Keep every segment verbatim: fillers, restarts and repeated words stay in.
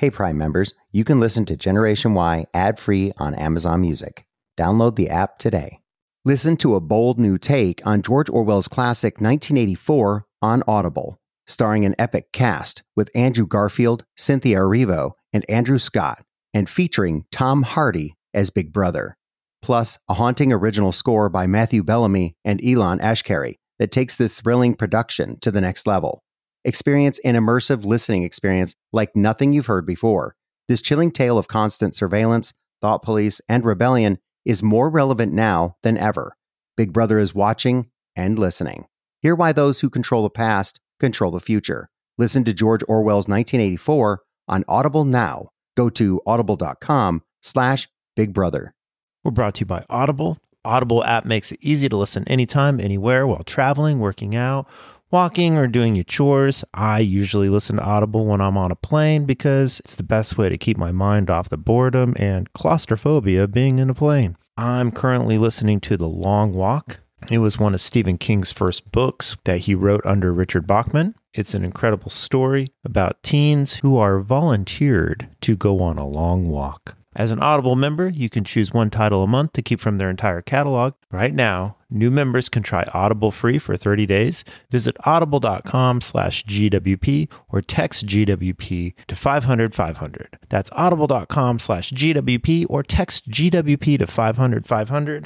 Hey Prime members, you can listen to Generation Y ad-free on Amazon Music. Download the app today. Listen to a bold new take on George Orwell's classic nineteen eighty-four on Audible, starring an epic cast with Andrew Garfield, Cynthia Erivo, and Andrew Scott, and featuring Tom Hardy as Big Brother. Plus, a haunting original score by Matthew Bellamy and Elon Ashkari that takes this thrilling production to the next level. Experience an immersive listening experience like nothing you've heard before. This chilling tale of constant surveillance, thought police, and rebellion is more relevant now than ever. Big Brother is watching and listening. Hear why those who control the past control the future. Listen to George Orwell's nineteen eighty-four on Audible now. Go to audible.com slash Big Brother. We're brought to you by Audible. Audible app makes it easy to listen anytime, anywhere, while traveling, working out, walking, or doing your chores. I usually listen to Audible when I'm on a plane because it's the best way to keep my mind off the boredom and claustrophobia of being in a plane. I'm currently listening to The Long Walk. It was one of Stephen King's first books that he wrote under Richard Bachman. It's an incredible story about teens who are volunteered to go on a long walk. As an Audible member, you can choose one title a month to keep from their entire catalog. Right now, new members can try Audible free for thirty days. Visit audible.com slash GWP or text G W P to five hundred five hundred. That's audible.com slash GWP or text G W P to five hundred five hundred.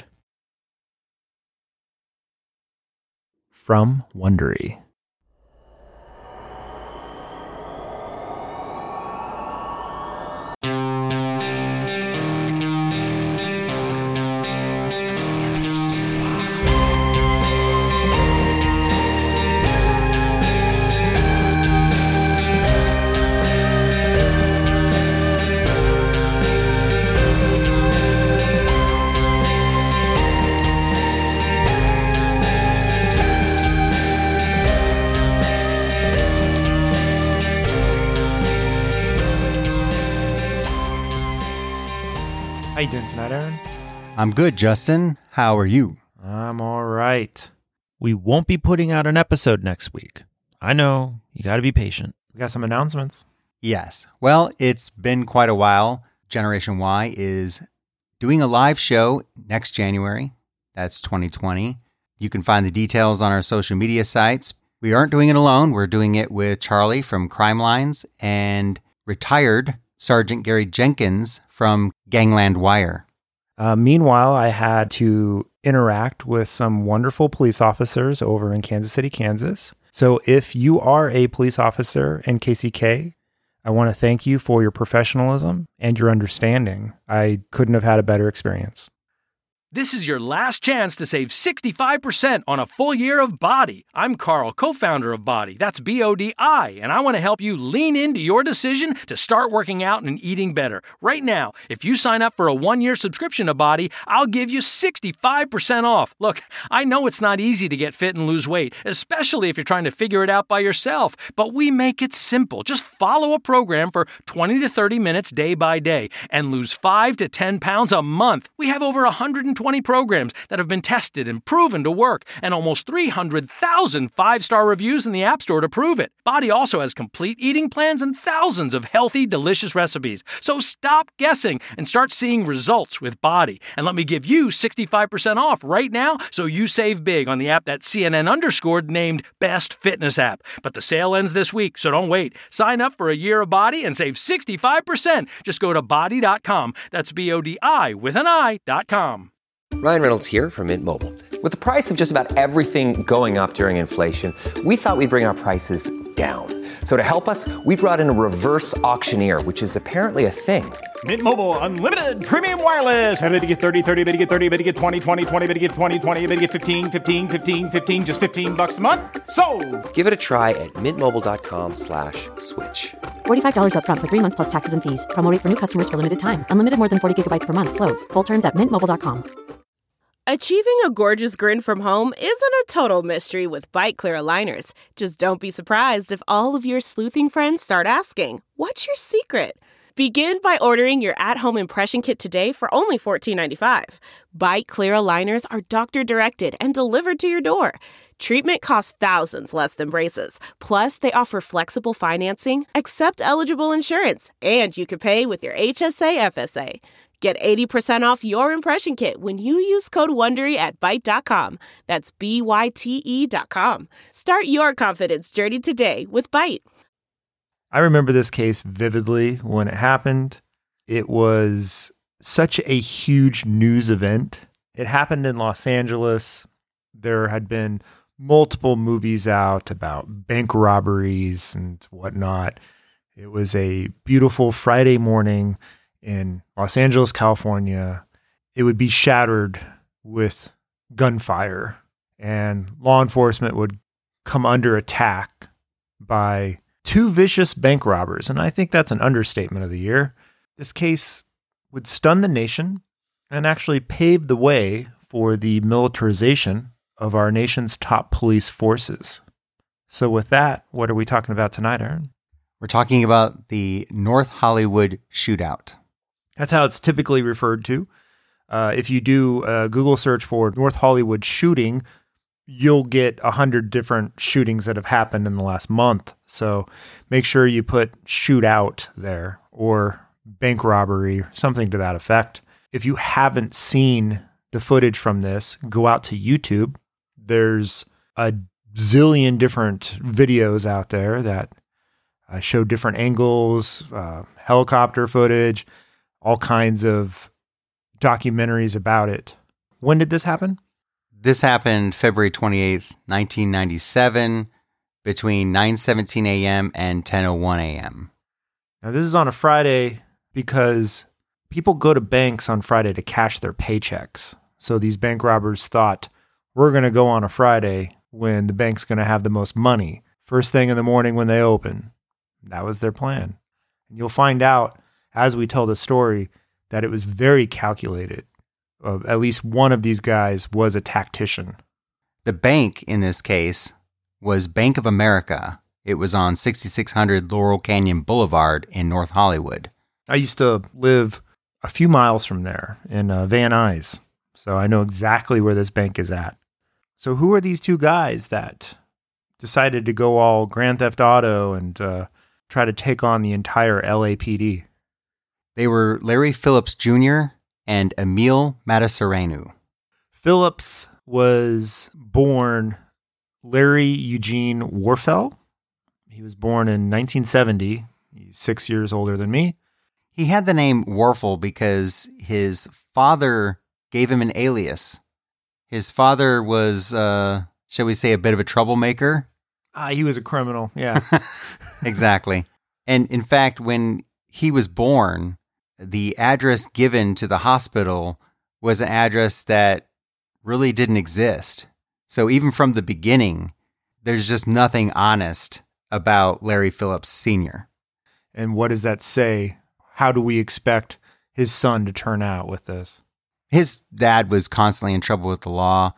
From Wondery. How you doing tonight, Aaron? I'm good, Justin. How are you? I'm all right. We won't be putting out an episode next week. I know. You got to be patient. We got some announcements. Yes. Well, it's been quite a while. Generation Y is doing a live show next January. That's twenty twenty. You can find the details on our social media sites. We aren't doing it alone. We're doing it with Charlie from Crime Lines and retired Sergeant Gary Jenkins from Gangland Wire. Uh, meanwhile, I had to interact with some wonderful police officers over in Kansas City, Kansas. So if you are a police officer in K C K, I want to thank you for your professionalism and your understanding. I couldn't have had a better experience. This is your last chance to save sixty-five percent on a full year of Body. I'm Carl, co-founder of Body. That's B O D I, and I want to help you lean into your decision to start working out and eating better. Right now, if you sign up for a one-year subscription to Body, I'll give you sixty-five percent off. Look, I know it's not easy to get fit and lose weight, especially if you're trying to figure it out by yourself, but we make it simple. Just follow a program for twenty to thirty minutes day by day and lose five to ten pounds a month. We have over one hundred twenty programs that have been tested and proven to work, and almost three hundred thousand five-star reviews in the App Store to prove it. Body also has complete eating plans and thousands of healthy, delicious recipes. So stop guessing and start seeing results with Body. And let me give you sixty-five percent off right now so you save big on the app that C N N underscored named Best Fitness App. But the sale ends this week, so don't wait. Sign up for a year of Body and save sixty-five percent. Just go to body dot com. That's B O D I with an I dot com. Ryan Reynolds here from Mint Mobile. With the price of just about everything going up during inflation, we thought we'd bring our prices down. So to help us, we brought in a reverse auctioneer, which is apparently a thing. Mint Mobile Unlimited Premium Wireless. How to get thirty, thirty, how to get thirty, how to get twenty, twenty, twenty, how to get twenty, twenty, how to get fifteen, fifteen, fifteen, fifteen, just fifteen bucks a month? Sold! Give it a try at mintmobile.com slash switch. forty-five dollars up front for three months plus taxes and fees. Promo rate for new customers for limited time. Unlimited more than forty gigabytes per month. Slows full terms at mint mobile dot com. Achieving a gorgeous grin from home isn't a total mystery with Bite Clear aligners. Just don't be surprised if all of your sleuthing friends start asking, what's your secret? Begin by ordering your at-home impression kit today for only fourteen ninety-five. Byte Clear aligners are doctor-directed and delivered to your door. Treatment costs thousands less than braces. Plus, they offer flexible financing, accept eligible insurance, and you can pay with your H S A F S A. Get eighty percent off your impression kit when you use code WONDERY at byte dot com. That's B Y T E dot com. Start your confidence journey today with Byte. I remember this case vividly when it happened. It was such a huge news event. It happened in Los Angeles. There had been multiple movies out about bank robberies and whatnot. It was a beautiful Friday morning in Los Angeles, California. It would be shattered with gunfire, and law enforcement would come under attack by two vicious bank robbers. And I think that's an understatement of the year. This case would stun the nation and actually pave the way for the militarization of our nation's top police forces. So with that, what are we talking about tonight, Aaron? We're talking about the North Hollywood shootout. That's how it's typically referred to. Uh, if you do a Google search for North Hollywood shooting, you'll get a hundred different shootings that have happened in the last month. So make sure you put shootout there or bank robbery, something to that effect. If you haven't seen the footage from this, go out to YouTube. There's a zillion different videos out there that uh, show different angles, uh, helicopter footage, all kinds of documentaries about it. When did this happen? This happened February twenty-eighth, nineteen ninety-seven, between nine seventeen a.m. and ten oh one a.m. Now, this is on a Friday because people go to banks on Friday to cash their paychecks. So these bank robbers thought, we're going to go on a Friday when the bank's going to have the most money. First thing in the morning when they open. That was their plan. And you'll find out as we tell the story that it was very calculated. Uh, at least one of these guys was a tactician. The bank in this case was Bank of America. It was on sixty-six hundred Laurel Canyon Boulevard in North Hollywood. I used to live a few miles from there in uh, Van Nuys, so I know exactly where this bank is at. So who are these two guys that decided to go all Grand Theft Auto and uh, try to take on the entire L A P D? They were Larry Phillips Junior and Emil Matasareanu. Phillips was born Larry Eugene Warfel. He was born in nineteen seventy. He's six years older than me. He had the name Warfel because his father gave him an alias. His father was, uh, shall we say, a bit of a troublemaker. Ah, he was a criminal, yeah. Exactly. And in fact, when he was born, the address given to the hospital was an address that really didn't exist. So even from the beginning, there's just nothing honest about Larry Phillips Senior And what does that say? How do we expect his son to turn out with this? His dad was constantly in trouble with the law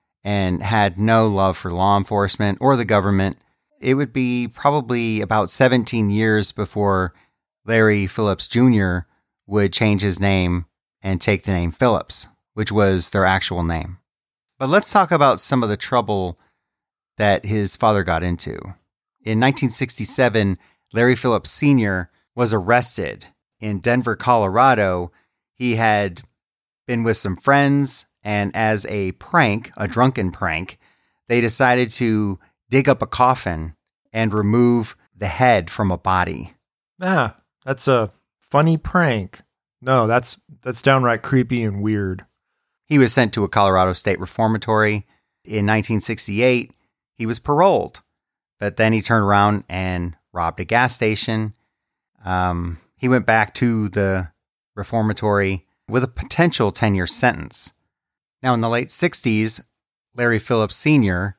and had no love for law enforcement or the government. It would be probably about seventeen years before Larry Phillips Junior would change his name and take the name Phillips, which was their actual name. But let's talk about some of the trouble that his father got into. In nineteen sixty-seven, Larry Phillips Senior was arrested in Denver, Colorado. He had been with some friends, and as a prank, a drunken prank, they decided to dig up a coffin and remove the head from a body. Ah, that's a funny prank. No, that's that's downright creepy and weird. He was sent to a Colorado State reformatory. In nineteen sixty-eight, he was paroled, but then he turned around and robbed a gas station. Um, he went back to the reformatory with a potential ten-year sentence. Now, in the late sixties, Larry Phillips Senior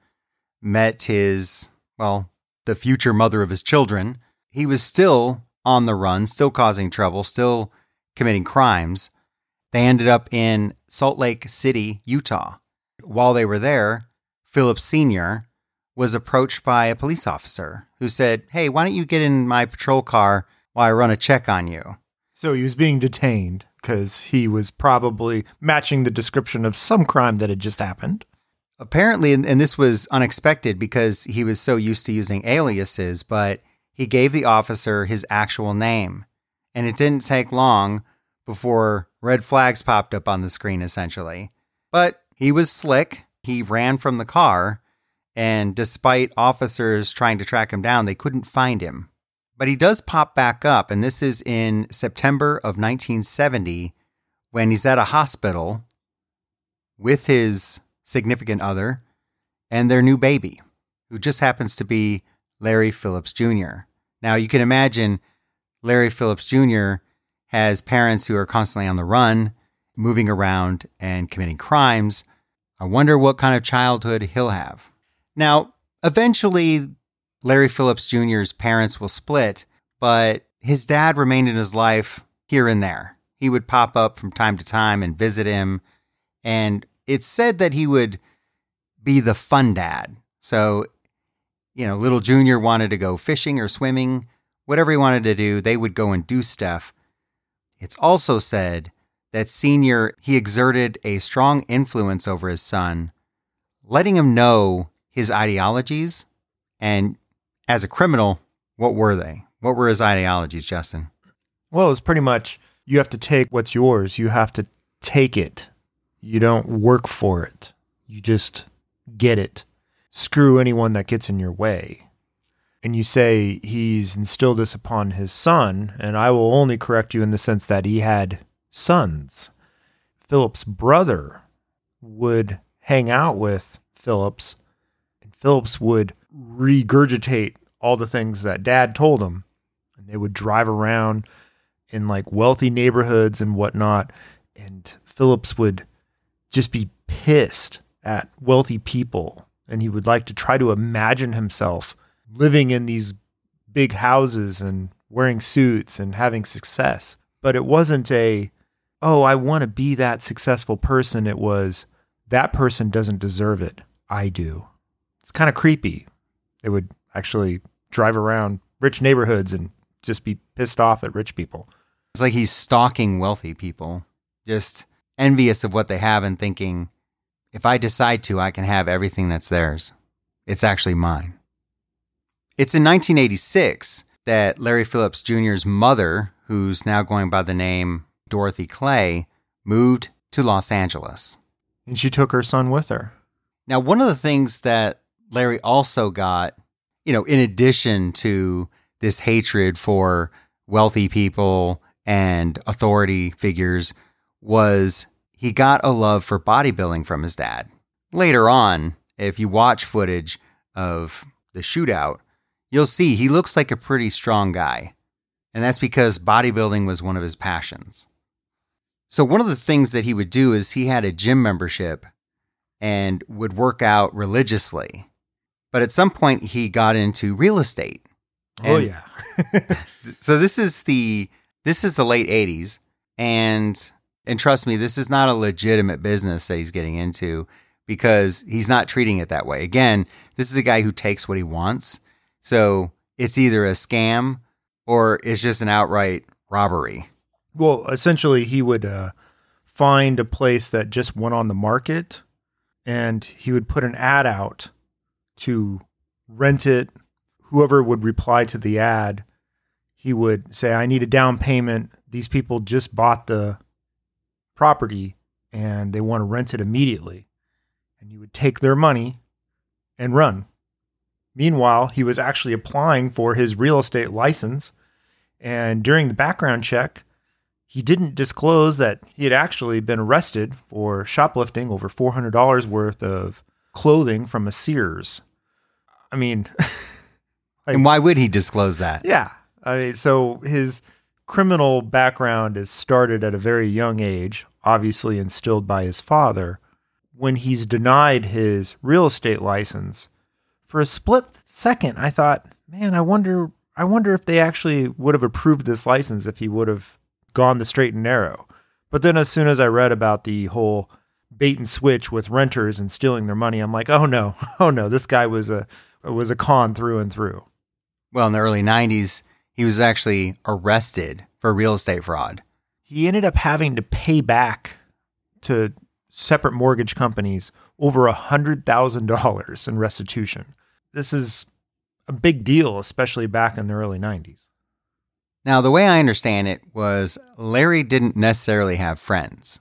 met his, well, the future mother of his children. He was still on the run, still causing trouble, still committing crimes. They ended up in Salt Lake City, Utah. While they were there, Phillips Senior was approached by a police officer who said, "Hey, why don't you get in my patrol car while I run a check on you?" So he was being detained because he was probably matching the description of some crime that had just happened. Apparently, and, and this was unexpected because he was so used to using aliases, but he gave the officer his actual name. And it didn't take long before red flags popped up on the screen, essentially. But he was slick. He ran from the car, and despite officers trying to track him down, they couldn't find him. But he does pop back up, and this is in September of nineteen seventy when he's at a hospital with his significant other and their new baby, who just happens to be Larry Phillips Junior Now, you can imagine Larry Phillips Junior has parents who are constantly on the run, moving around and committing crimes. I wonder what kind of childhood he'll have. Now, eventually, Larry Phillips Junior's parents will split, but his dad remained in his life here and there. He would pop up from time to time and visit him, and it's said that he would be the fun dad. So, you know, little Junior wanted to go fishing or swimming, whatever he wanted to do, they would go and do stuff. It's also said that Senior, he exerted a strong influence over his son, letting him know his ideologies. And as a criminal, what were they? What were his ideologies, Justin? Well, it's pretty much, you have to take what's yours. You have to take it. You don't work for it. You just get it. Screw anyone that gets in your way. And you say he's instilled this upon his son, and I will only correct you in the sense that he had sons. Philip's brother would hang out with Phillips, and Phillips would regurgitate all the things that Dad told him. And they would drive around in like wealthy neighborhoods and whatnot, and Phillips would just be pissed at wealthy people, and he would like to try to imagine himself living in these big houses and wearing suits and having success. But it wasn't a, oh, I want to be that successful person. It was, that person doesn't deserve it. I do. It's kind of creepy. They would actually drive around rich neighborhoods and just be pissed off at rich people. It's like he's stalking wealthy people, just envious of what they have and thinking, if I decide to, I can have everything that's theirs. It's actually mine. It's in nineteen eighty-six that Larry Phillips Junior's mother, who's now going by the name Dorothy Clay, moved to Los Angeles. And she took her son with her. Now, one of the things that Larry also got, you know, in addition to this hatred for wealthy people and authority figures, was he got a love for bodybuilding from his dad. Later on, if you watch footage of the shootout, you'll see he looks like a pretty strong guy. And that's because bodybuilding was one of his passions. So one of the things that he would do is he had a gym membership and would work out religiously. But at some point he got into real estate. Oh, yeah. So this is the this is the late eighties, and and trust me, this is not a legitimate business that he's getting into, because he's not treating it that way. Again, this is a guy who takes what he wants. So it's either a scam or it's just an outright robbery. Well, essentially, he would uh, find a place that just went on the market, and he would put an ad out to rent it. Whoever would reply to the ad, he would say, I need a down payment. These people just bought the property and they want to rent it immediately. And you would take their money and run. Meanwhile, he was actually applying for his real estate license. And during the background check, he didn't disclose that he had actually been arrested for shoplifting over four hundred dollars worth of clothing from a Sears. I mean... Like, and why would he disclose that? Yeah. I mean, so his criminal background is started at a very young age, obviously instilled by his father. When he's denied his real estate license, for a split second, I thought, man, I wonder, I wonder if they actually would have approved this license if he would have gone the straight and narrow. But then as soon as I read about the whole bait and switch with renters and stealing their money, I'm like, oh no, oh no, this guy was a was a con through and through. Well, in the early nineties, he was actually arrested for real estate fraud. He ended up having to pay back to separate mortgage companies over one hundred thousand dollars in restitution. This is a big deal, especially back in the early nineties. Now, the way I understand it was Larry didn't necessarily have friends.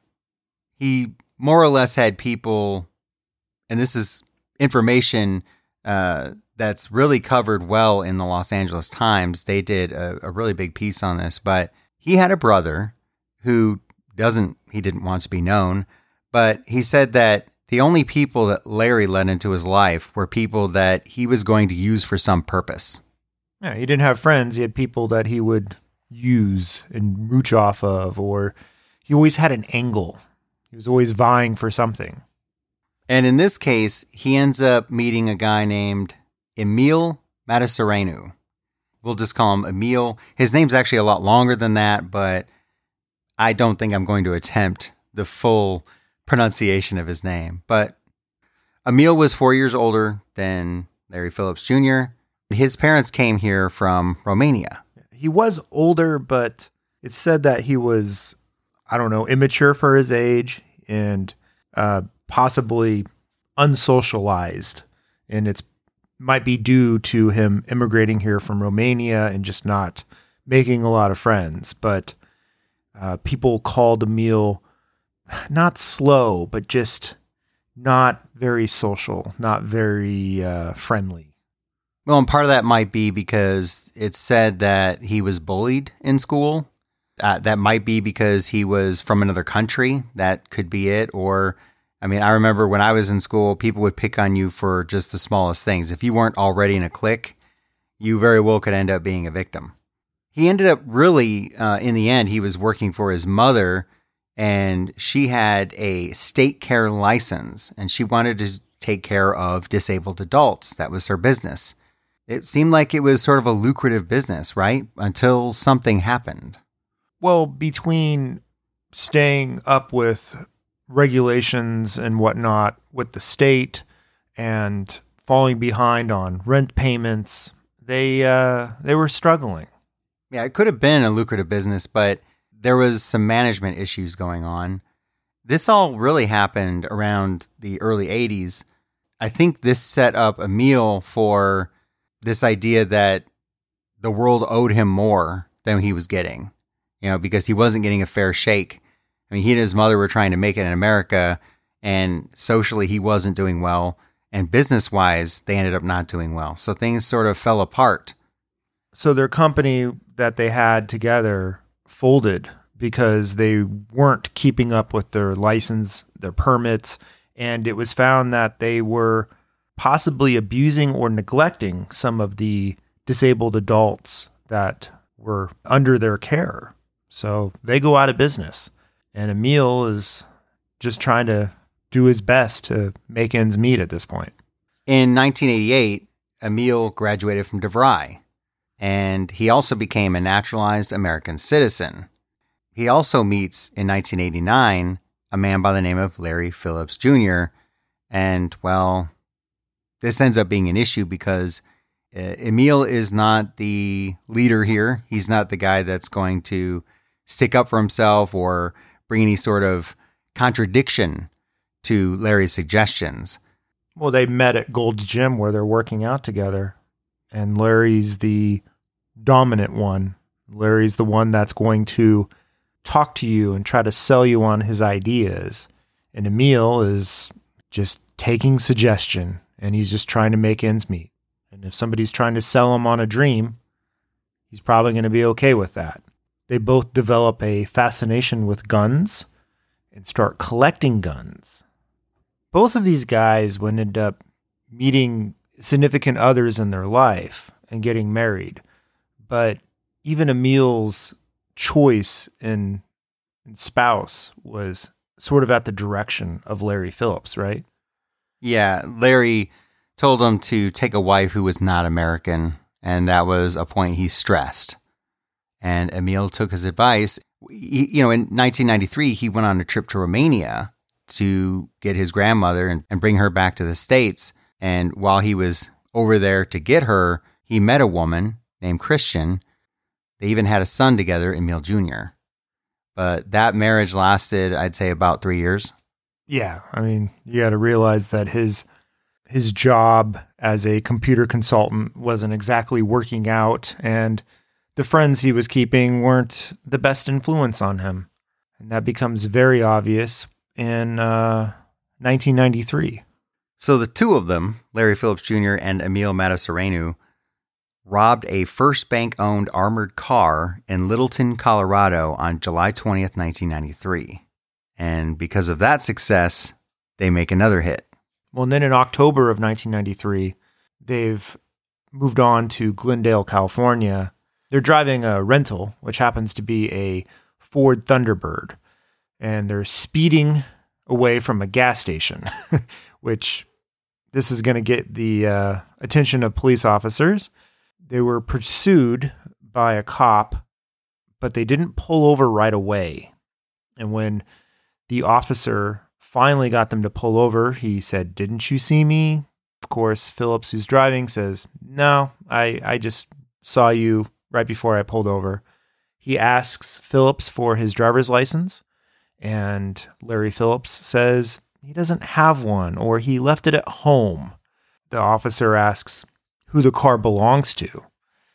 He more or less had people, and this is information uh, that's really covered well in the Los Angeles Times. They did a, a really big piece on this, but he had a brother who doesn't, he didn't want to be known, but he said that the only people that Larry let into his life were people that he was going to use for some purpose. Yeah, he didn't have friends. He had people that he would use and mooch off of, or he always had an angle. He was always vying for something. And in this case, he ends up meeting a guy named Emil Matasareanu. We'll just call him Emil. His name's actually a lot longer than that, but I don't think I'm going to attempt the full pronunciation of his name. But Emil was four years older than Larry Phillips Junior His parents came here from Romania. He was older, but it's said that he was, I don't know, immature for his age and uh, possibly unsocialized. And it's might be due to him immigrating here from Romania and just not making a lot of friends. But uh, people called Emil not slow, but just not very social, not very uh, friendly. Well, and part of that might be because it's said that he was bullied in school. Uh, that might be because he was from another country. That could be it. Or, I mean, I remember when I was in school, people would pick on you for just the smallest things. If you weren't already in a clique, you very well could end up being a victim. He ended up really, uh, in the end, he was working for his mother, and she had a state care license, and she wanted to take care of disabled adults. That was her business. It seemed like it was sort of a lucrative business, right? Until something happened. Well, between staying up with regulations and whatnot with the state and falling behind on rent payments, they uh, they were struggling. Yeah, it could have been a lucrative business, but there was some management issues going on. This all really happened around the early eighties. I think this set up Emil for this idea that the world owed him more than he was getting, you know, because he wasn't getting a fair shake. I mean, he and his mother were trying to make it in America, and socially he wasn't doing well, and business-wise they ended up not doing well. So things sort of fell apart. So their company that they had together folded because they weren't keeping up with their license, their permits, and it was found that they were possibly abusing or neglecting some of the disabled adults that were under their care. So they go out of business. And Emil is just trying to do his best to make ends meet at this point. In nineteen eighty-eight, Emil graduated from DeVry, and he also became a naturalized American citizen. He also meets, in nineteen eighty-nine, a man by the name of Larry Phillips Junior, and, well, this ends up being an issue because uh, Emil is not the leader here. He's not the guy that's going to stick up for himself or bring any sort of contradiction to Larry's suggestions. Well, they met at Gold's Gym where they're working out together, and Larry's the dominant one. Larry's the one that's going to talk to you and try to sell you on his ideas. And Emil is just taking suggestion, and he's just trying to make ends meet. And if somebody's trying to sell him on a dream, he's probably going to be okay with that. They both develop a fascination with guns and start collecting guns. Both of these guys would end up meeting significant others in their life and getting married. But even Emil's choice in, in spouse was sort of at the direction of Larry Phillips, right? Yeah, Larry told him to take a wife who was not American, and that was a point he stressed. And Emil took his advice. He, you know, in nineteen ninety-three, he went on a trip to Romania to get his grandmother and, and bring her back to the States. And while he was over there to get her, he met a woman named Christian They even had a son together, Emil Junior But that marriage lasted, I'd say, about three years. Yeah, I mean, you got to realize that his his job as a computer consultant wasn't exactly working out, and the friends he was keeping weren't the best influence on him. And that becomes very obvious in uh, nineteen ninety-three. So the two of them, Larry Phillips Junior and Emil Matasareanu, robbed a First Bank-owned armored car in Littleton, Colorado on July twentieth, nineteen ninety-three. And because of that success, they make another hit. Well, and then in October of nineteen ninety-three, they've moved on to Glendale, California. They're driving a rental, which happens to be a Ford Thunderbird. And they're speeding away from a gas station, which this is going to get the uh, attention of police officers. They were pursued by a cop, but they didn't pull over right away. And when the officer finally got them to pull over, he said, "Didn't you see me?" Of course, Phillips, who's driving, says, "No, I, I just saw you right before I pulled over." He asks Phillips for his driver's license, and Larry Phillips says he doesn't have one, or he left it at home. The officer asks who the car belongs to,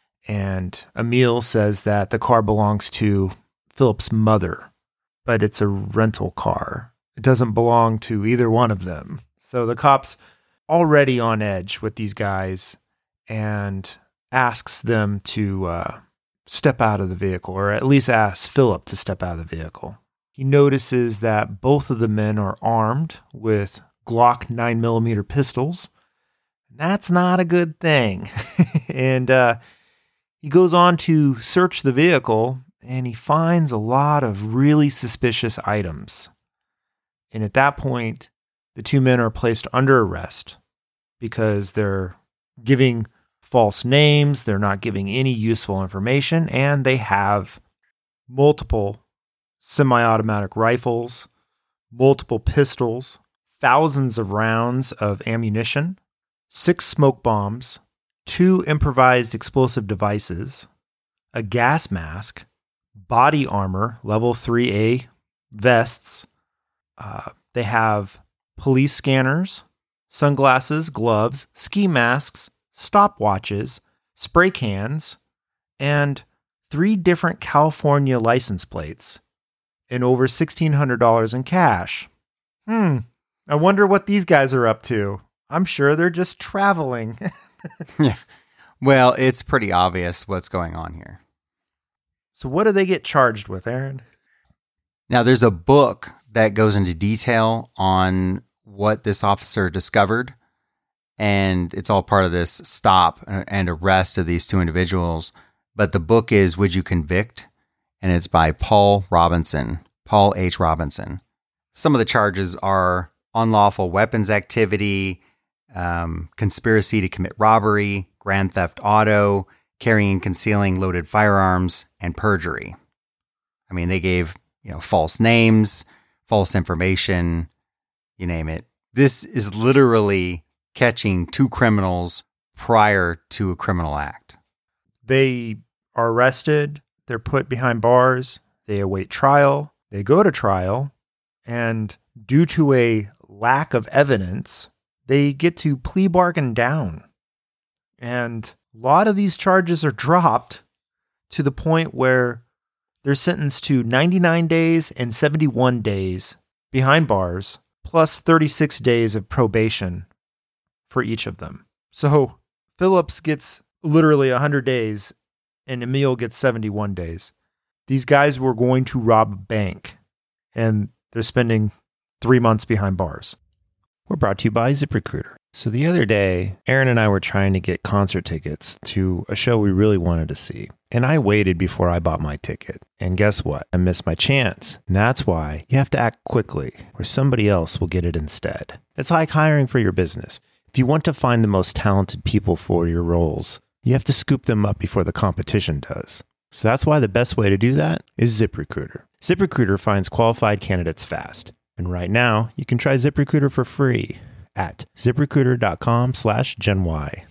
and Emil says that the car belongs to Phillips' mother, but it's a rental car. It doesn't belong to either one of them. So the cop's already on edge with these guys and asks them to uh, step out of the vehicle, or at least asks Philip to step out of the vehicle. He notices that both of the men are armed with Glock nine millimeter pistols. That's not a good thing. and uh, he goes on to search the vehicle, and he finds a lot of really suspicious items. And at that point, the two men are placed under arrest because they're giving false names, they're not giving any useful information, and they have multiple semi-automatic rifles, multiple pistols, thousands of rounds of ammunition, six smoke bombs, two improvised explosive devices, a gas mask, body armor, level three A vests. Uh, they have police scanners, sunglasses, gloves, ski masks, stopwatches, spray cans, and three different California license plates, and over sixteen hundred dollars in cash. Hmm, I wonder what these guys are up to. I'm sure they're just traveling. Yeah. Well, it's pretty obvious what's going on here. So what do they get charged with, Aaron? Now, there's a book that goes into detail on what this officer discovered, and it's all part of this stop and arrest of these two individuals. But the book is Would You Convict? And it's by Paul Robinson, Paul H. Robinson. Some of the charges are unlawful weapons activity, um, conspiracy to commit robbery, grand theft auto, carrying and concealing loaded firearms, and perjury. I mean, they gave, you know, false names, false information, you name it. This is literally catching two criminals prior to a criminal act. They are arrested, they're put behind bars, they await trial, they go to trial, and due to a lack of evidence, they get to plea bargain down. And a lot of these charges are dropped to the point where they're sentenced to ninety-nine days and seventy-one days behind bars, plus thirty-six days of probation for each of them. So Phillips gets literally one hundred days and Emil gets seventy-one days. These guys were going to rob a bank, and they're spending three months behind bars. We're brought to you by ZipRecruiter. So the other day, Aaron and I were trying to get concert tickets to a show we really wanted to see. And I waited before I bought my ticket. And guess what? I missed my chance. And that's why you have to act quickly, or somebody else will get it instead. It's like hiring for your business. If you want to find the most talented people for your roles, you have to scoop them up before the competition does. So that's why the best way to do that is ZipRecruiter. ZipRecruiter finds qualified candidates fast. And right now, you can try ZipRecruiter for free at ZipRecruiter.com slash GenY.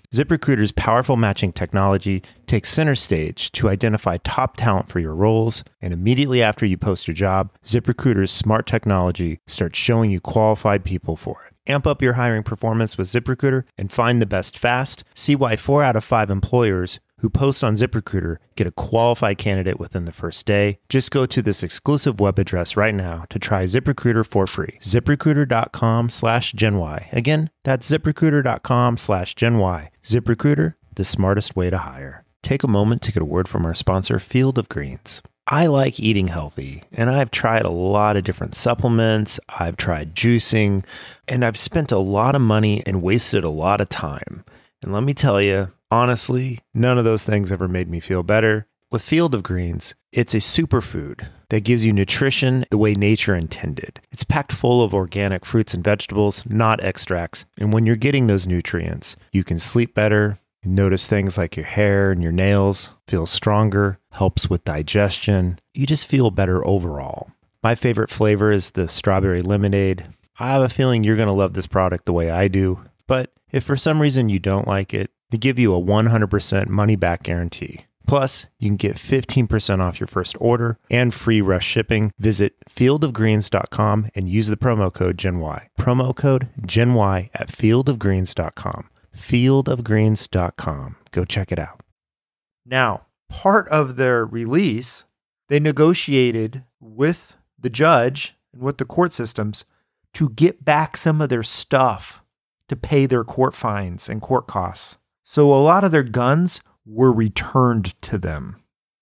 ZipRecruiter's powerful matching technology takes center stage to identify top talent for your roles, and immediately after you post your job, ZipRecruiter's smart technology starts showing you qualified people for it. Amp up your hiring performance with ZipRecruiter and find the best fast. See why four out of five employers who post on ZipRecruiter get a qualified candidate within the first day. Just go to this exclusive web address right now to try ZipRecruiter for free. ZipRecruiter.com slash GenY. Again, that's ZipRecruiter.com slash GenY. ZipRecruiter, the smartest way to hire. Take a moment to get a word from our sponsor, Field of Greens. I like eating healthy, and I've tried a lot of different supplements. I've tried juicing, and I've spent a lot of money and wasted a lot of time. And let me tell you, honestly, none of those things ever made me feel better. With Field of Greens, it's a superfood that gives you nutrition the way nature intended. It's packed full of organic fruits and vegetables, not extracts. And when you're getting those nutrients, you can sleep better. Notice things like your hair and your nails feel stronger, helps with digestion. You just feel better overall. My favorite flavor is the strawberry lemonade. I have a feeling you're going to love this product the way I do. But if for some reason you don't like it, they give you a one hundred percent money-back guarantee. Plus, you can get fifteen percent off your first order and free rush shipping. Visit field of greens dot com and use the promo code GenY. Promo code GenY at field of greens dot com. field of greens dot com. Go check it out. Now, part of their release, they negotiated with the judge and with the court systems to get back some of their stuff to pay their court fines and court costs. So a lot of their guns were returned to them.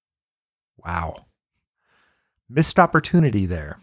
Wow. Missed opportunity there.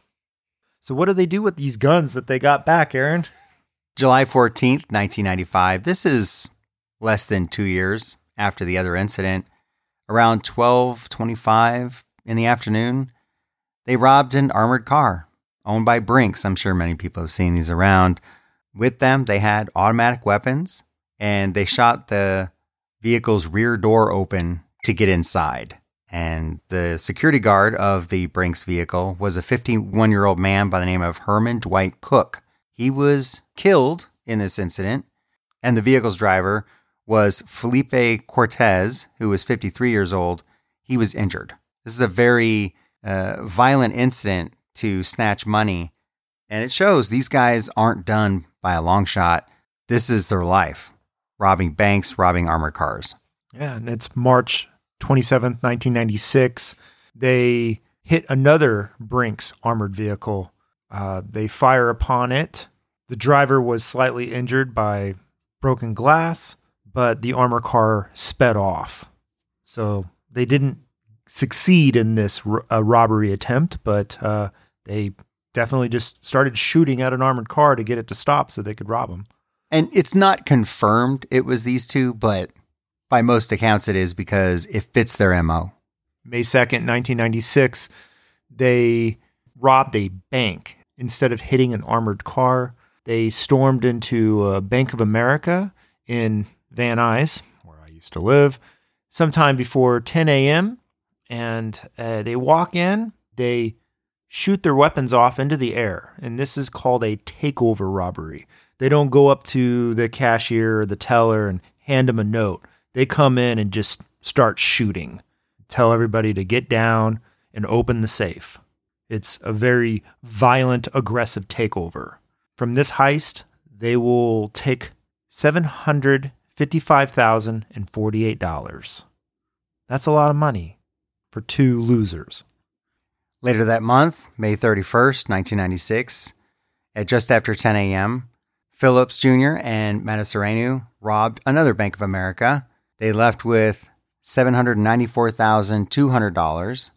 So what do they do with these guns that they got back, Aaron? July fourteenth, nineteen ninety-five. This is less than two years after the other incident. Around twelve twenty-five in the afternoon, they robbed an armored car owned by Brinks. I'm sure many people have seen these around. With them, they had automatic weapons, and they shot the vehicle's rear door open to get inside. And the security guard of the Brinks vehicle was a fifty-one-year-old man by the name of Herman Dwight Cook. He was killed in this incident, and the vehicle's driver was Felipe Cortez, who was fifty-three years old. He was injured. This is a very uh, violent incident to snatch money, and it shows these guys aren't done by a long shot. This is their life, robbing banks, robbing armored cars. Yeah, and it's March twenty-seventh, nineteen ninety-six. They hit another Brinks armored vehicle. Uh, they fire upon it. The driver was slightly injured by broken glass, but the armored car sped off. So they didn't succeed in this ro- uh, robbery attempt, but uh, they definitely just started shooting at an armored car to get it to stop so they could rob them. And it's not confirmed it was these two, but by most accounts it is because it fits their M O. May second, nineteen ninety-six, they robbed a bank. Instead of hitting an armored car, they stormed into uh, Bank of America in Van Nuys, where I used to live, sometime before ten a.m. And uh, they walk in, they shoot their weapons off into the air. And this is called a takeover robbery. They don't go up to the cashier or the teller and hand them a note. They come in and just start shooting. Tell everybody to get down and open the safe. It's a very violent, aggressive takeover. From this heist, they will take seven hundred fifty-five thousand forty-eight dollars. That's a lot of money for two losers. Later that month, May thirty-first, nineteen ninety-six, at just after ten a.m., Phillips Junior and Matasurenu robbed another Bank of America. They left with seven hundred ninety-four thousand two hundred dollars.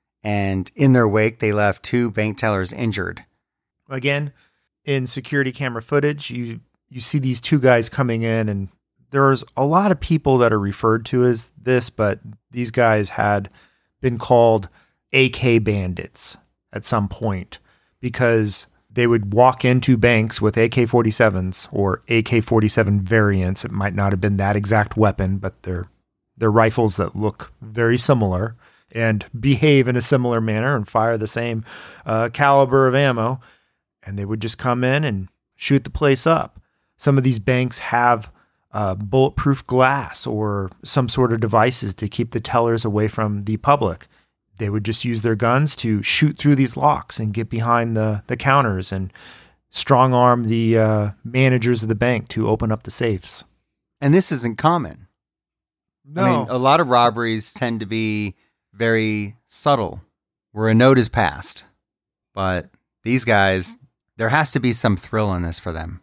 And in their wake, they left two bank tellers injured. Again, in security camera footage, you you see these two guys coming in, and there's a lot of people that are referred to as this, but these guys had been called A K bandits at some point because they would walk into banks with A K forty-sevens or A K forty-seven variants. It might not have been that exact weapon, but they're they're rifles that look very similar and behave in a similar manner and fire the same uh, caliber of ammo. And they would just come in and shoot the place up. Some of these banks have uh, bulletproof glass or some sort of devices to keep the tellers away from the public. They would just use their guns to shoot through these locks and get behind the, the counters and strong arm the uh, managers of the bank to open up the safes. And this isn't common. No. I mean, a lot of robberies tend to be very subtle, where a note is passed. But these guys, there has to be some thrill in this for them.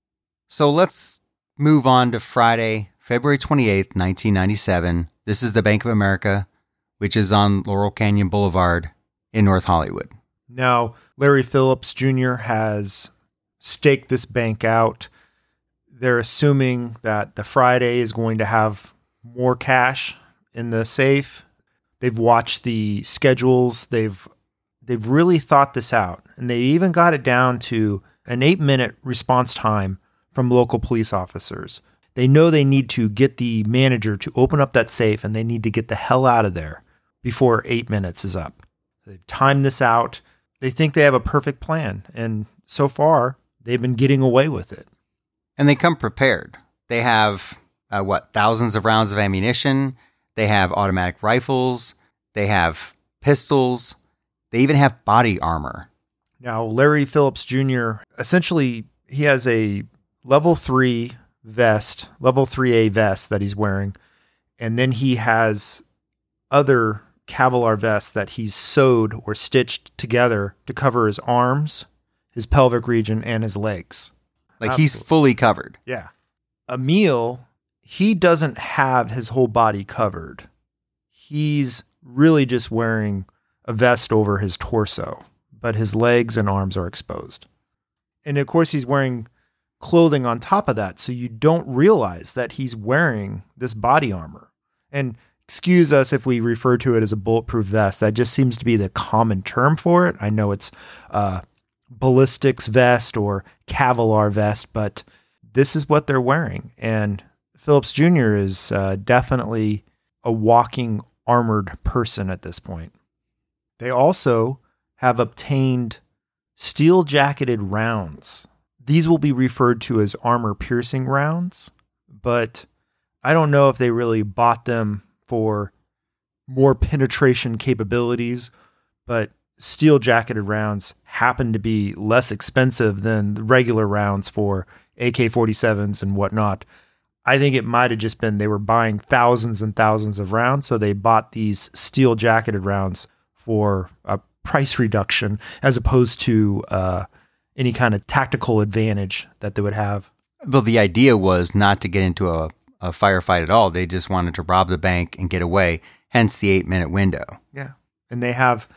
So let's move on to Friday, February twenty-eighth, nineteen ninety-seven. This is the Bank of America, which is on Laurel Canyon Boulevard in North Hollywood. Now, Larry Phillips Junior has staked this bank out. They're assuming that the Friday is going to have more cash in the safe. They've watched the schedules. They've they've really thought this out. And they even got it down to an eight-minute response time from local police officers. They know they need to get the manager to open up that safe, and they need to get the hell out of there before eight minutes is up. They've timed this out. They think they have a perfect plan. And so far, they've been getting away with it. And they come prepared. They have, uh, what, thousands of rounds of ammunition. They have automatic rifles. They have pistols. They even have body armor. Now, Larry Phillips Junior, essentially, he has a level three vest, level three A vest that he's wearing. And then he has other Kevlar vests that he's sewed or stitched together to cover his arms, his pelvic region, and his legs. Like Absolutely. He's fully covered. Yeah. Emil, he doesn't have his whole body covered. He's really just wearing a vest over his torso, but his legs and arms are exposed. And of course, he's wearing clothing on top of that, so you don't realize that he's wearing this body armor. And excuse us if we refer to it as a bulletproof vest. That just seems to be the common term for it. I know it's uh, ballistics vest or Kevlar vest, but this is what they're wearing. And Phillips Junior is uh, definitely a walking armored person at this point. They also have obtained steel-jacketed rounds. These will be referred to as armor-piercing rounds, but I don't know if they really bought them for more penetration capabilities, but steel-jacketed rounds happen to be less expensive than the regular rounds for A K forty-sevens and whatnot. I think it might have just been they were buying thousands and thousands of rounds, so they bought these steel-jacketed rounds for a price reduction as opposed to uh, any kind of tactical advantage that they would have. Well, the idea was not to get into a, a firefight at all. They just wanted to rob the bank and get away, hence the eight-minute window. Yeah. And they have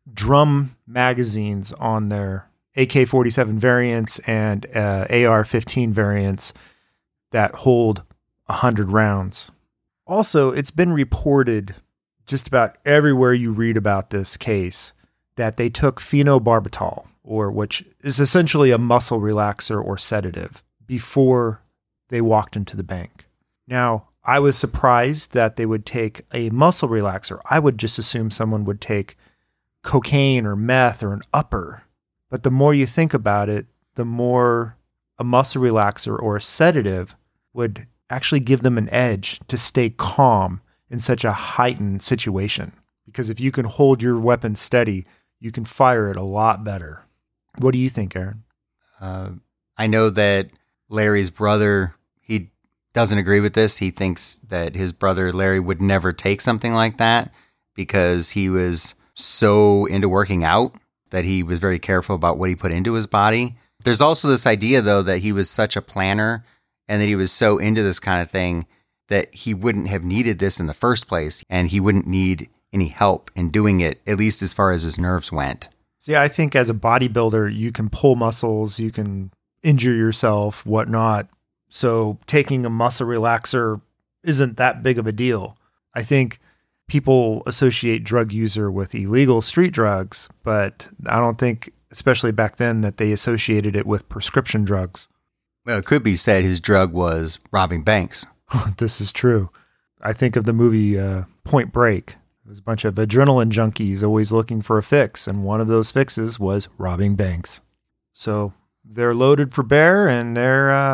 drum magazines on their A K forty-seven variants and uh, A R fifteen variants that hold one hundred rounds. Also, it's been reported just about everywhere you read about this case that they took phenobarbital, or which is essentially a muscle relaxer or sedative, before they walked into the bank. Now, I was surprised that they would take a muscle relaxer. I would just assume someone would take cocaine or meth or an upper. But the more you think about it, the more a muscle relaxer or a sedative would actually give them an edge to stay calm in such a heightened situation. Because if you can hold your weapon steady, you can fire it a lot better. What do you think, Aaron? Uh, I know that Larry's brother, he doesn't agree with this. He thinks that his brother Larry would never take something like that because he was so into working out that he was very careful about what he put into his body. There's also this idea, though, that he was such a planner and that he was so into this kind of thing that he wouldn't have needed this in the first place, and he wouldn't need any help in doing it, at least as far as his nerves went. See, I think as a bodybuilder, you can pull muscles, you can injure yourself, whatnot. So taking a muscle relaxer isn't that big of a deal. I think people associate drug user with illegal street drugs, but I don't think, especially back then, that they associated it with prescription drugs. Well, it could be said his drug was robbing banks. This is true. I think of the movie uh, Point Break. There's a bunch of adrenaline junkies always looking for a fix, and one of those fixes was robbing banks. So they're loaded for bear, and they're uh,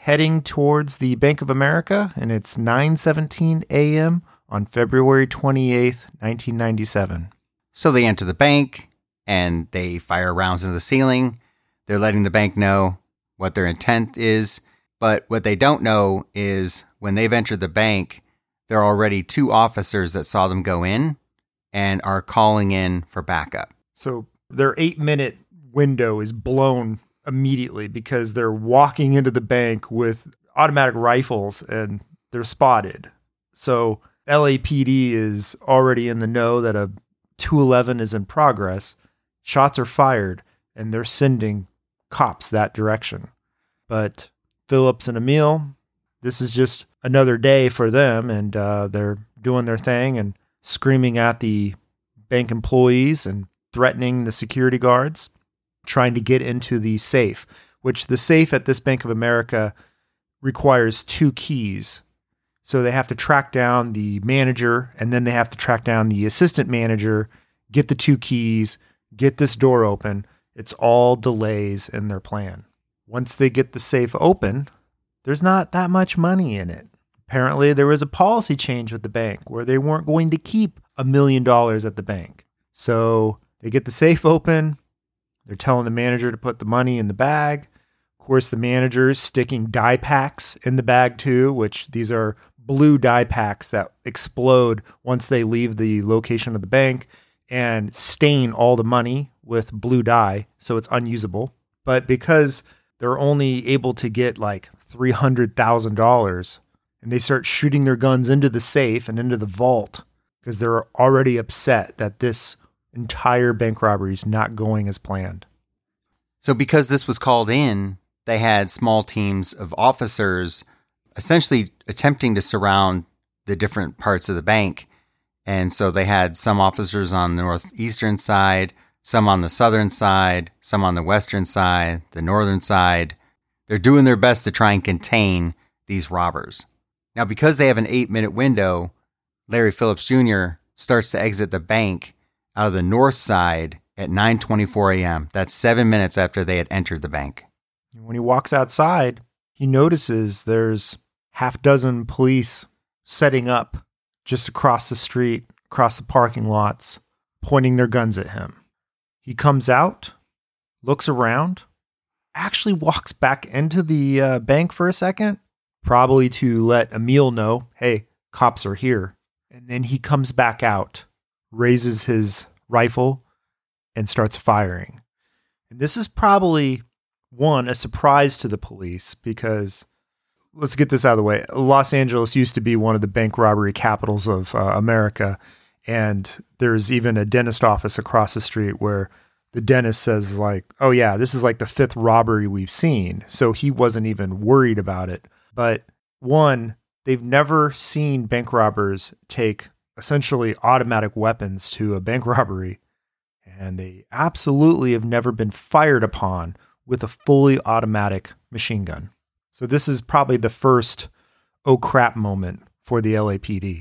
heading towards the Bank of America, and it's nine seventeen a.m. on February twenty-eighth, nineteen ninety-seven. So they enter the bank, and they fire rounds into the ceiling. They're letting the bank know what their intent is. But what they don't know is when they've entered the bank, there are already two officers that saw them go in and are calling in for backup. So their eight-minute window is blown immediately because they're walking into the bank with automatic rifles and they're spotted. So L A P D is already in the know that a two eleven is in progress. Shots are fired and they're sending cops that direction. But Phillips and Emil, this is just another day for them, and uh, they're doing their thing and screaming at the bank employees and threatening the security guards, trying to get into the safe, which the safe at this Bank of America requires two keys. So they have to track down the manager, and then they have to track down the assistant manager, get the two keys, get this door open. It's all delays in their plan. Once they get the safe open, there's not that much money in it. Apparently, there was a policy change with the bank where they weren't going to keep a million dollars at the bank. So they get the safe open. They're telling the manager to put the money in the bag. Of course, the manager is sticking dye packs in the bag too, which these are blue dye packs that explode once they leave the location of the bank and stain all the money with blue dye, so it's unusable. But because they're only able to get like three hundred thousand dollars, and they start shooting their guns into the safe and into the vault because they're already upset that this entire bank robbery is not going as planned. So because this was called in, they had small teams of officers essentially attempting to surround the different parts of the bank. And so they had some officers on the northeastern side, some on the southern side, some on the western side, the northern side. They're doing their best to try and contain these robbers. Now, because they have an eight-minute window, Larry Phillips Junior starts to exit the bank out of the north side at nine twenty-four a.m. That's seven minutes after they had entered the bank. When he walks outside, he notices there's half dozen police setting up just across the street, across the parking lots, pointing their guns at him. He comes out, looks around, actually walks back into the uh, bank for a second, probably to let Emil know, hey, cops are here. And then he comes back out, raises his rifle, and starts firing. And this is probably, one, a surprise to the police because, let's get this out of the way, Los Angeles used to be one of the bank robbery capitals of uh, America. And there's even a dentist office across the street where the dentist says like, oh yeah, this is like the fifth robbery we've seen. So he wasn't even worried about it. But one, they've never seen bank robbers take essentially automatic weapons to a bank robbery. And they absolutely have never been fired upon with a fully automatic machine gun. So this is probably the first oh crap moment for the L A P D.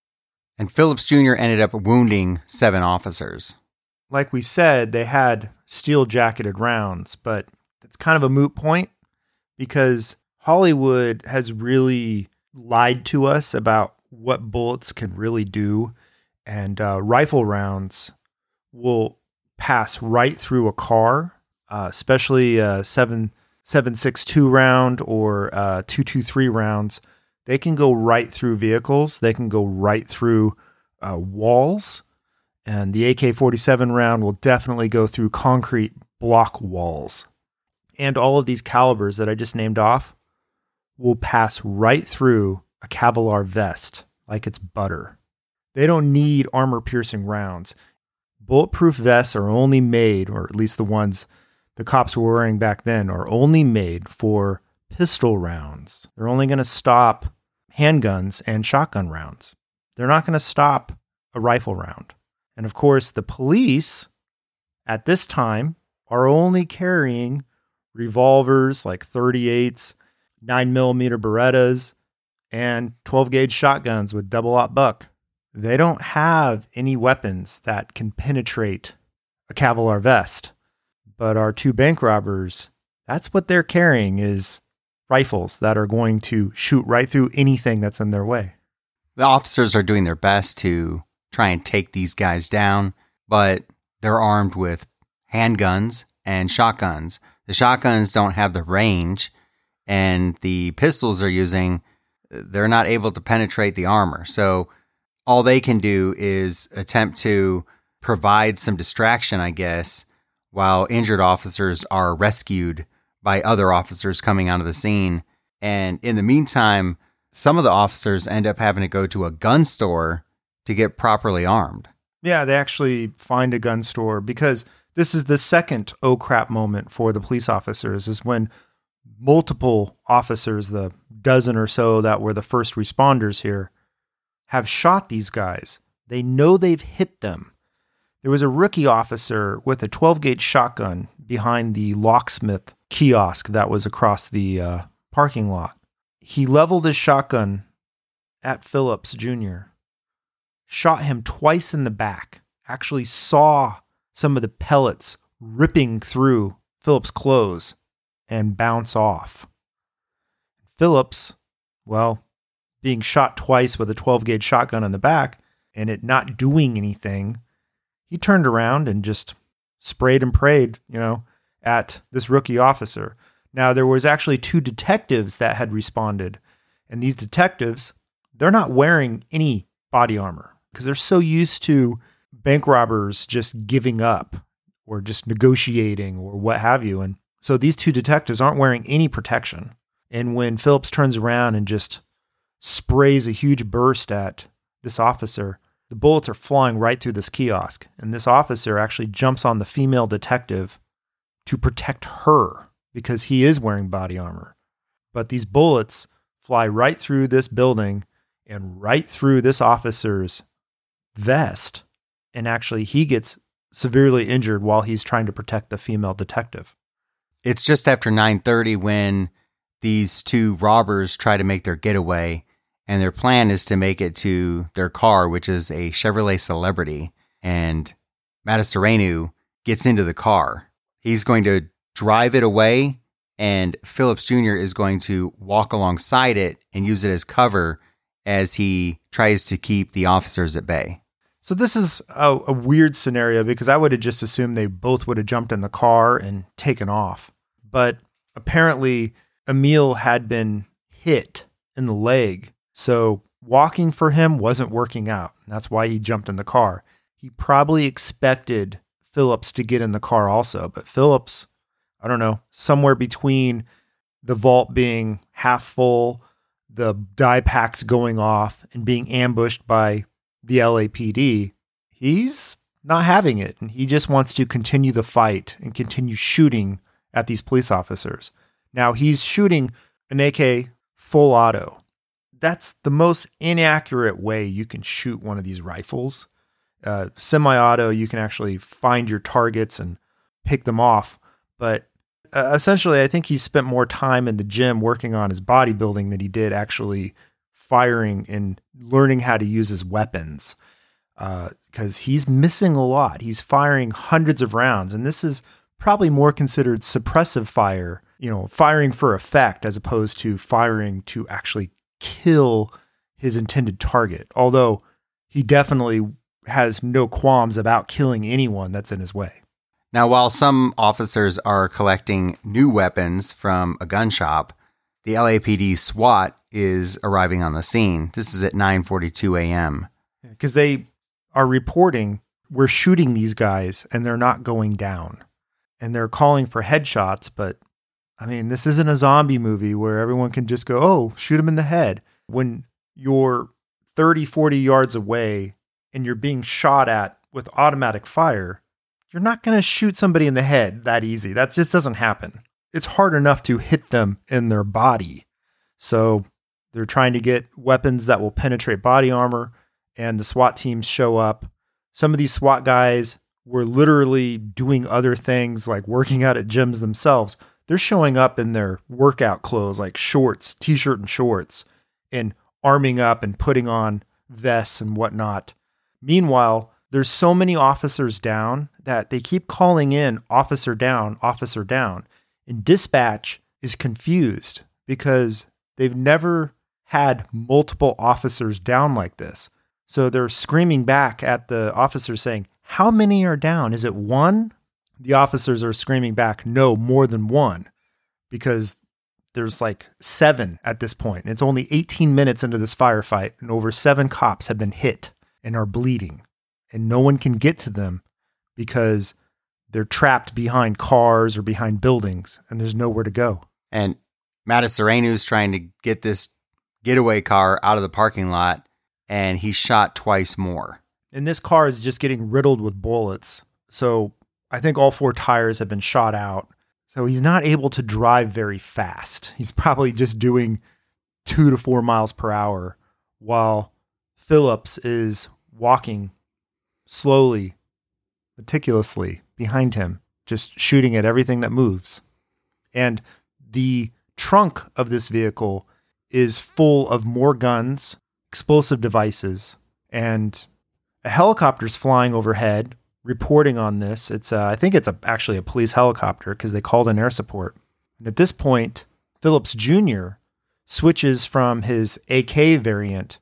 And Phillips Junior ended up wounding seven officers. Like we said, they had steel-jacketed rounds, but it's kind of a moot point because Hollywood has really lied to us about what bullets can really do. And uh, rifle rounds will pass right through a car, uh, especially a seven six two round or uh, two twenty-three rounds. They can go right through vehicles. They can go right through uh, walls. And the A K forty-seven round will definitely go through concrete block walls. And all of these calibers that I just named off will pass right through a Kevlar vest like it's butter. They don't need armor-piercing rounds. Bulletproof vests are only made, or at least the ones the cops were wearing back then, are only made for pistol rounds. They're only going to stop handguns and shotgun rounds. They're not going to stop a rifle round. And of course, the police at this time are only carrying revolvers like thirty-eights, nine millimeter Berettas, and twelve gauge shotguns with double-aught buck. They don't have any weapons that can penetrate a Kevlar vest. But our two bank robbers, that's what they're carrying, is rifles that are going to shoot right through anything that's in their way. The officers are doing their best to try and take these guys down, but they're armed with handguns and shotguns. The shotguns don't have the range, and the pistols they're using, they're not able to penetrate the armor. So all they can do is attempt to provide some distraction, I guess, while injured officers are rescued by other officers coming onto the scene. And in the meantime, some of the officers end up having to go to a gun store to get properly armed. Yeah, they actually find a gun store because this is the second oh crap moment for the police officers, is when multiple officers, the dozen or so that were the first responders here, have shot these guys. They know they've hit them. There was a rookie officer with a twelve gauge shotgun behind the locksmith kiosk that was across the uh, parking lot. He leveled his shotgun at Phillips Junior, shot him twice in the back, actually saw some of the pellets ripping through Phillips' clothes and bounce off. Phillips, well, being shot twice with a twelve gauge shotgun in the back and it not doing anything, he turned around and just sprayed and prayed, you know, at this rookie officer. Now, there was actually two detectives that had responded, and these detectives, they're not wearing any body armor because they're so used to bank robbers just giving up or just negotiating or what have you. And so these two detectives aren't wearing any protection. And when Phillips turns around and just sprays a huge burst at this officer, the bullets are flying right through this kiosk. And this officer actually jumps on the female detective to protect her because he is wearing body armor. But these bullets fly right through this building and right through this officer's vest. And actually, he gets severely injured while he's trying to protect the female detective. It's just after nine thirty when these two robbers try to make their getaway, and their plan is to make it to their car, which is a Chevrolet Celebrity. And Matusareanu gets into the car. He's going to drive it away, and Phillips Junior is going to walk alongside it and use it as cover as he tries to keep the officers at bay. So this is a, a weird scenario because I would have just assumed they both would have jumped in the car and taken off. But apparently Emil had been hit in the leg. So walking for him wasn't working out. And that's why he jumped in the car. He probably expected Phillips to get in the car also. But Phillips, I don't know, somewhere between the vault being half full, the dye packs going off, and being ambushed by the L A P D, he's not having it. And he just wants to continue the fight and continue shooting at these police officers. Now he's shooting an A K full auto. That's the most inaccurate way you can shoot one of these rifles. Uh, semi-auto, you can actually find your targets and pick them off. But uh, essentially, I think he spent more time in the gym working on his bodybuilding than he did actually firing and learning how to use his weapons, because uh, he's missing a lot. He's firing hundreds of rounds, and this is probably more considered suppressive fire, you know, firing for effect as opposed to firing to actually kill his intended target. Although he definitely has no qualms about killing anyone that's in his way. Now, while some officers are collecting new weapons from a gun shop, the L A P D SWAT is arriving on the scene. This is at nine forty-two a.m. Because they are reporting, we're shooting these guys and they're not going down. And they're calling for headshots, but I mean, this isn't a zombie movie where everyone can just go, oh, shoot him in the head. When you're thirty, forty yards away and you're being shot at with automatic fire, you're not going to shoot somebody in the head that easy. That just doesn't happen. It's hard enough to hit them in their body. So they're trying to get weapons that will penetrate body armor, and the SWAT teams show up. Some of these SWAT guys were literally doing other things like working out at gyms themselves. They're showing up in their workout clothes, like shorts, t-shirt and shorts, and arming up and putting on vests and whatnot. Meanwhile, there's so many officers down that they keep calling in officer down, officer down. And dispatch is confused because they've never had multiple officers down like this. So they're screaming back at the officers saying, how many are down? Is it one? The officers are screaming back, no, more than one, because there's like seven at this point. And it's only eighteen minutes into this firefight, and over seven cops have been hit and are bleeding. And no one can get to them because they're trapped behind cars or behind buildings, and there's nowhere to go. And Matasarenu's trying to get this getaway car out of the parking lot, and he's shot twice more. And this car is just getting riddled with bullets. So I think all four tires have been shot out. So he's not able to drive very fast. He's probably just doing two to four miles per hour, while Phillips is walking slowly, meticulously behind him, just shooting at everything that moves. And the trunk of this vehicle is full of more guns, explosive devices, and a helicopter's flying overhead, reporting on this. It's uh, I think it's a, actually a police helicopter because they called in air support. And at this point, Phillips Junior switches from his A K variant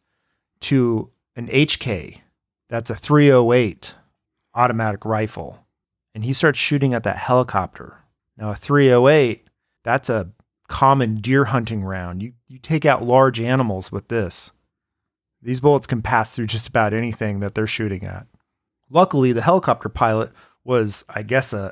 to an H K. That's a three oh eight automatic rifle. And he starts shooting at that helicopter. Now, a three oh eight, that's a common deer hunting round. You you take out large animals with this. These bullets can pass through just about anything that they're shooting at. Luckily, the helicopter pilot was, I guess, a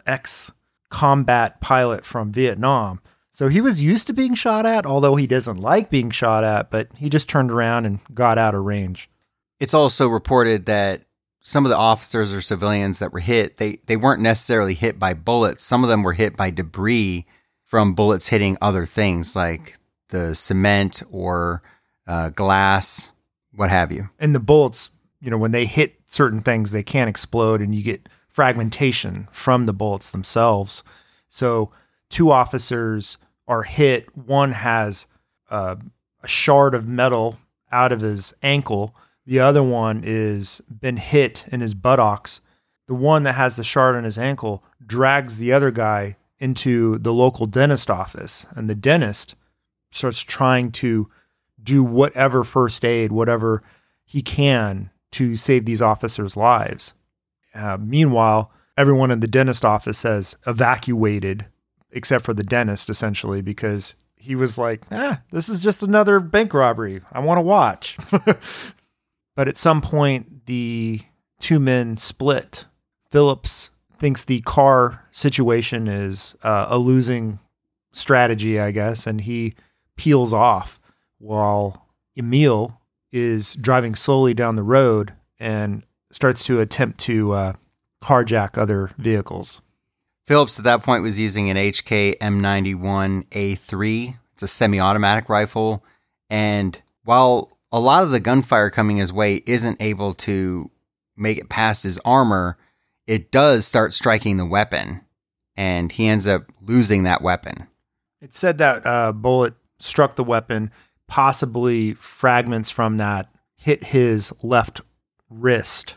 ex-combat pilot from Vietnam. So he was used to being shot at, although he doesn't like being shot at, but he just turned around and got out of range. It's also reported that some of the officers or civilians that were hit, they, they weren't necessarily hit by bullets. Some of them were hit by debris from bullets hitting other things like the cement or uh, glass, what have you. And the bullets, you know, when they hit certain things, they can explode and you get fragmentation from the bullets themselves. So two officers are hit. One has uh, a shard of metal out of his ankle. The other one is been hit in his buttocks. The one that has the shard on his ankle drags the other guy into the local dentist office, and the dentist starts trying to do whatever first aid, whatever he can to save these officers' lives. Uh, meanwhile, everyone in the dentist office has evacuated, except for the dentist, essentially, because he was like, ah, this is just another bank robbery. I want to watch. But at some point, the two men split. Phillips thinks the car situation is uh, a losing strategy, I guess, and he peels off while Emil is driving slowly down the road and starts to attempt to uh, carjack other vehicles. Phillips at that point was using an H K M ninety-one A three. It's a semi-automatic rifle. And while a lot of the gunfire coming his way isn't able to make it past his armor, it does start striking the weapon, and he ends up losing that weapon. It said that uh, bullet struck the weapon, possibly fragments from that hit his left wrist.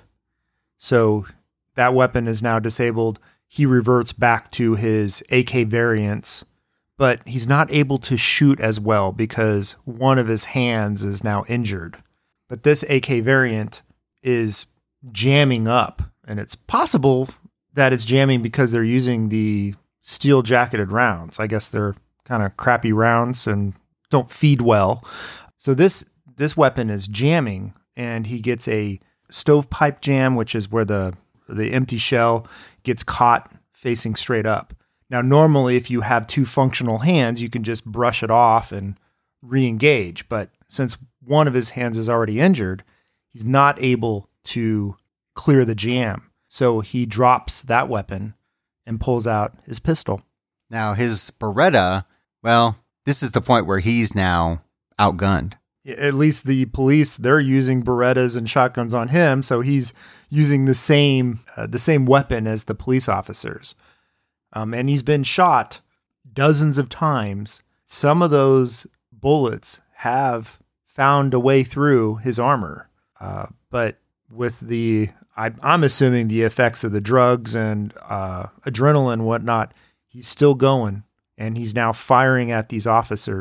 So that weapon is now disabled. He reverts back to his A K variants, but he's not able to shoot as well because one of his hands is now injured. But this A K variant is jamming up, and it's possible that it's jamming because they're using the steel jacketed rounds. I guess they're kind of crappy rounds and don't feed well. So this this weapon is jamming, and he gets a stovepipe jam, which is where the the empty shell gets caught facing straight up. Now, normally, if you have two functional hands, you can just brush it off and re-engage. But since one of his hands is already injured, he's not able to clear the jam. So he drops that weapon and pulls out his pistol. Now, his Beretta, well, this is the point where he's now outgunned. At least the police, they're using Berettas and shotguns on him, so he's using the same uh, the same weapon as the police officers. Um, and he's been shot dozens of times. Some of those bullets have found a way through his armor. Uh, but with the, I, I'm assuming the effects of the drugs and uh, adrenaline and whatnot, he's still going. And he's now firing at these officers.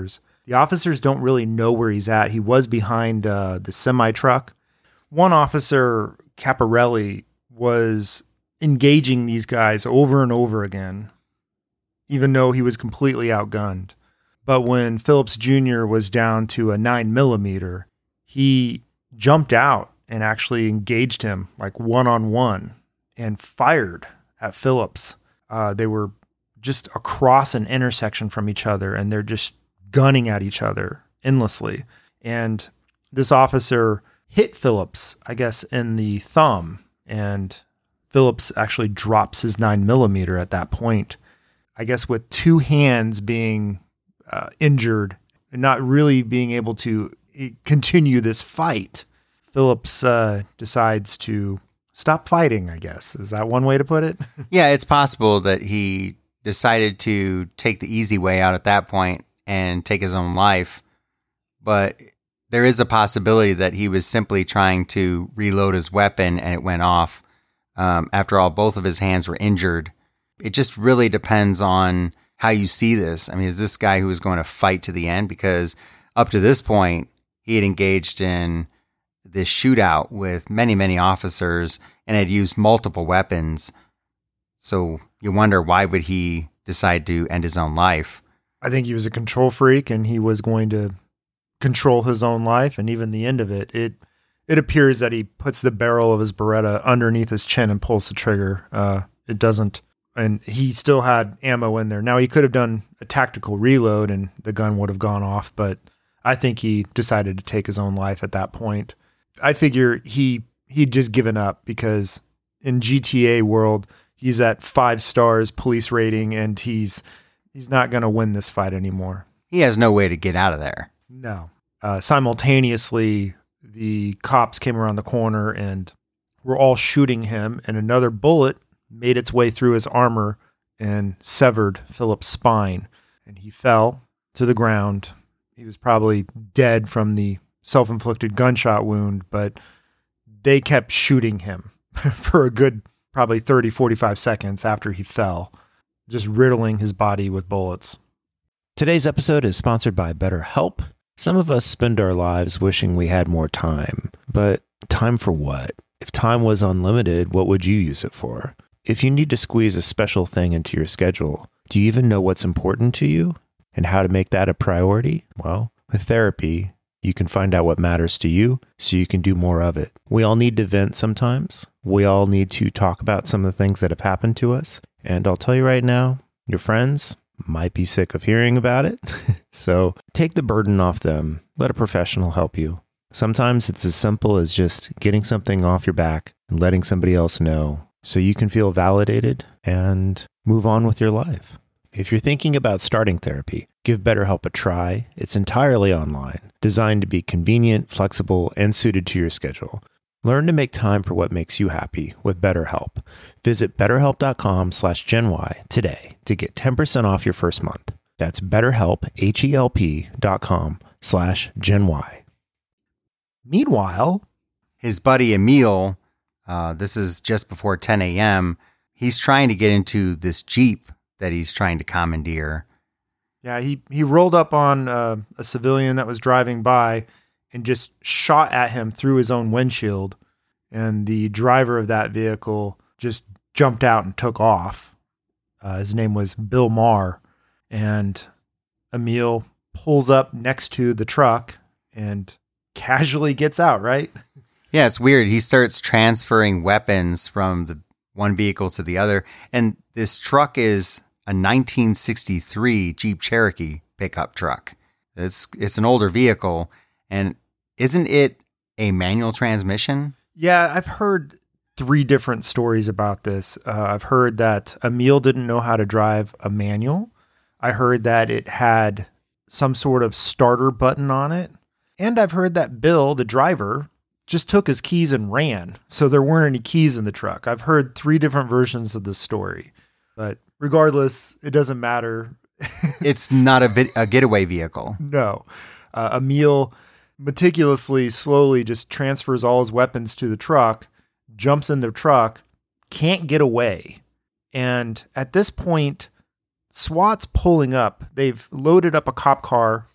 The officers don't really know where he's at. He was behind uh, the semi-truck. One officer, Caparelli, was engaging these guys over and over again, even though he was completely outgunned. But when Phillips Junior was down to a nine millimeter, he jumped out and actually engaged him like one-on-one and fired at Phillips. Uh, they were just across an intersection from each other, and they're just gunning at each other endlessly. And this officer hit Phillips, I guess, in the thumb, and Phillips actually drops his nine millimeter at that point. I guess with two hands being uh, injured and not really being able to continue this fight, Phillips uh, decides to stop fighting, I guess. Is that one way to put it? Yeah, it's possible that he decided to take the easy way out at that point and take his own life. But there is a possibility that he was simply trying to reload his weapon and it went off. Um, after all, both of his hands were injured. It just really depends on how you see this. I mean, is this guy who was going to fight to the end? Because up to this point, he had engaged in this shootout with many, many officers and had used multiple weapons. So you wonder, why would he decide to end his own life? I think he was a control freak and he was going to control his own life. And even the end of it, it it appears that he puts the barrel of his Beretta underneath his chin and pulls the trigger. Uh, it doesn't. And he still had ammo in there. Now, he could have done a tactical reload and the gun would have gone off, but I think he decided to take his own life at that point. I figure he he'd just given up because in G T A world, he's at five stars police rating and he's he's not going to win this fight anymore. He has no way to get out of there. No. Uh, simultaneously, the cops came around the corner and were all shooting him, and another bullet made its way through his armor and severed Phillips' spine, and he fell to the ground. He was probably dead from the self-inflicted gunshot wound, but they kept shooting him for a good probably thirty, forty-five seconds after he fell, just riddling his body with bullets. Today's episode is sponsored by BetterHelp. Some of us spend our lives wishing we had more time, but time for what? If time was unlimited, what would you use it for? If you need to squeeze a special thing into your schedule, do you even know what's important to you and how to make that a priority? Well, with therapy, you can find out what matters to you so you can do more of it. We all need to vent sometimes. We all need to talk about some of the things that have happened to us. And I'll tell you right now, your friends might be sick of hearing about it. So take the burden off them. Let a professional help you. Sometimes it's as simple as just getting something off your back and letting somebody else know so you can feel validated and move on with your life. If you're thinking about starting therapy, give BetterHelp a try. It's entirely online, designed to be convenient, flexible, and suited to your schedule. Learn to make time for what makes you happy with BetterHelp. Visit betterhelp.com slash GenY today to get ten percent off your first month. That's betterhelp, H-E-L-P dot com slash GenY. Meanwhile, his buddy Emil, uh, this is just before ten a.m., he's trying to get into this Jeep that he's trying to commandeer. Yeah, he, he rolled up on uh, a civilian that was driving by and just shot at him through his own windshield. And the driver of that vehicle just jumped out and took off. Uh, his name was Bill Maher. And Emil pulls up next to the truck and casually gets out, right? Yeah, it's weird. He starts transferring weapons from the one vehicle to the other. And this truck is a nineteen sixty-three Jeep Cherokee pickup truck. It's it's an older vehicle. And isn't it a manual transmission? Yeah, I've heard three different stories about this. Uh, I've heard that Emil didn't know how to drive a manual. I heard that it had some sort of starter button on it. And I've heard that Bill, the driver, just took his keys and ran. So there weren't any keys in the truck. I've heard three different versions of the story. But regardless, it doesn't matter. It's not a, vid- a getaway vehicle. No. Uh, Emil meticulously, slowly just transfers all his weapons to the truck, jumps in the truck, can't get away. And at this point, SWAT's pulling up. They've loaded up a cop car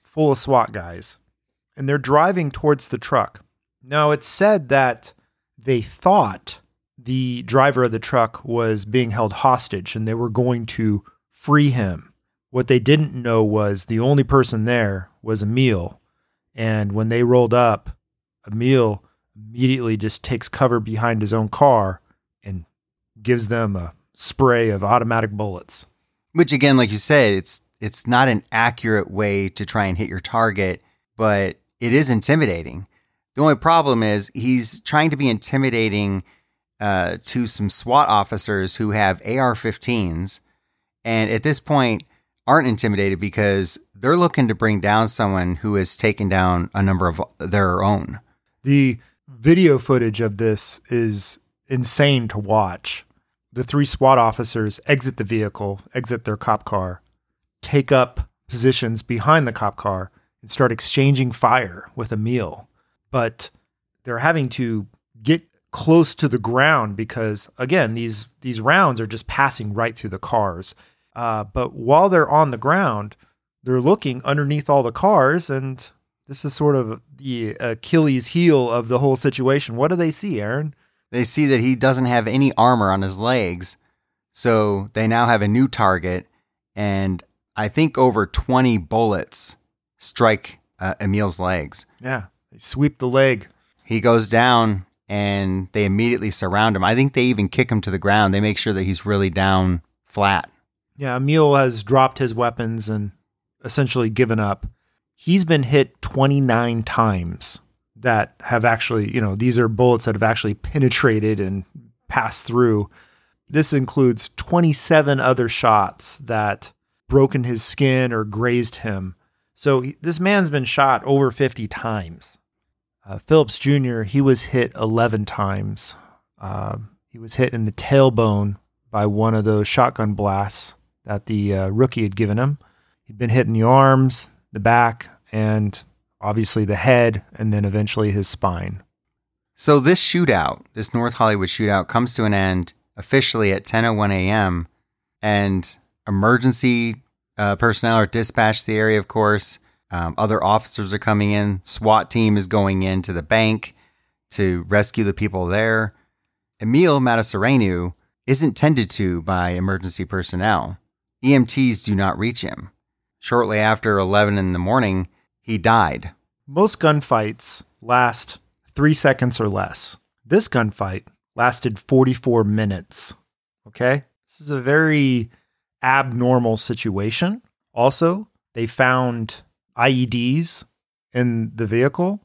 full of SWAT guys, and they're driving towards the truck. Now, it's said that they thought the driver of the truck was being held hostage and they were going to free him. What they didn't know was the only person there was Emil. And when they rolled up, Emil immediately just takes cover behind his own car and gives them a spray of automatic bullets. Which, again, like you said, it's it's not an accurate way to try and hit your target, but it is intimidating. The only problem is he's trying to be intimidating uh, to some SWAT officers who have A R fifteens, and at this point aren't intimidated because they're looking to bring down someone who has taken down a number of their own. The video footage of this is insane to watch. The three SWAT officers exit the vehicle, exit their cop car, take up positions behind the cop car, and start exchanging fire with Emil. But they're having to get close to the ground because, again, these these rounds are just passing right through the cars. Uh, but while they're on the ground, they're looking underneath all the cars, and this is sort of the Achilles heel of the whole situation. What do they see, Aaron? They see that he doesn't have any armor on his legs, so they now have a new target, and I think over twenty bullets strike uh, Emil's legs. Yeah, they sweep the leg. He goes down, and they immediately surround him. I think they even kick him to the ground. They make sure that he's really down flat. Yeah, Emil has dropped his weapons and essentially given up. He's been hit twenty-nine times that have actually, you know, these are bullets that have actually penetrated and passed through. This includes twenty-seven other shots that broken his skin or grazed him. So he, this man's been shot over fifty times. Uh, Phillips Junior, he was hit eleven times. Uh, he was hit in the tailbone by one of those shotgun blasts that the uh, rookie had given him. He'd been hit in the arms, the back, and obviously the head, and then eventually his spine. So this shootout, this North Hollywood shootout, comes to an end officially at ten oh one a.m., and emergency uh, personnel are dispatched to the area, of course. Um, other officers are coming in. SWAT team is going into the bank to rescue the people there. Emil Matasareanu isn't tended to by emergency personnel. E M Ts do not reach him. Shortly after eleven in the morning, he died. Most gunfights last three seconds or less. This gunfight lasted forty-four minutes. Okay? This is a very abnormal situation. Also, they found I E Ds in the vehicle.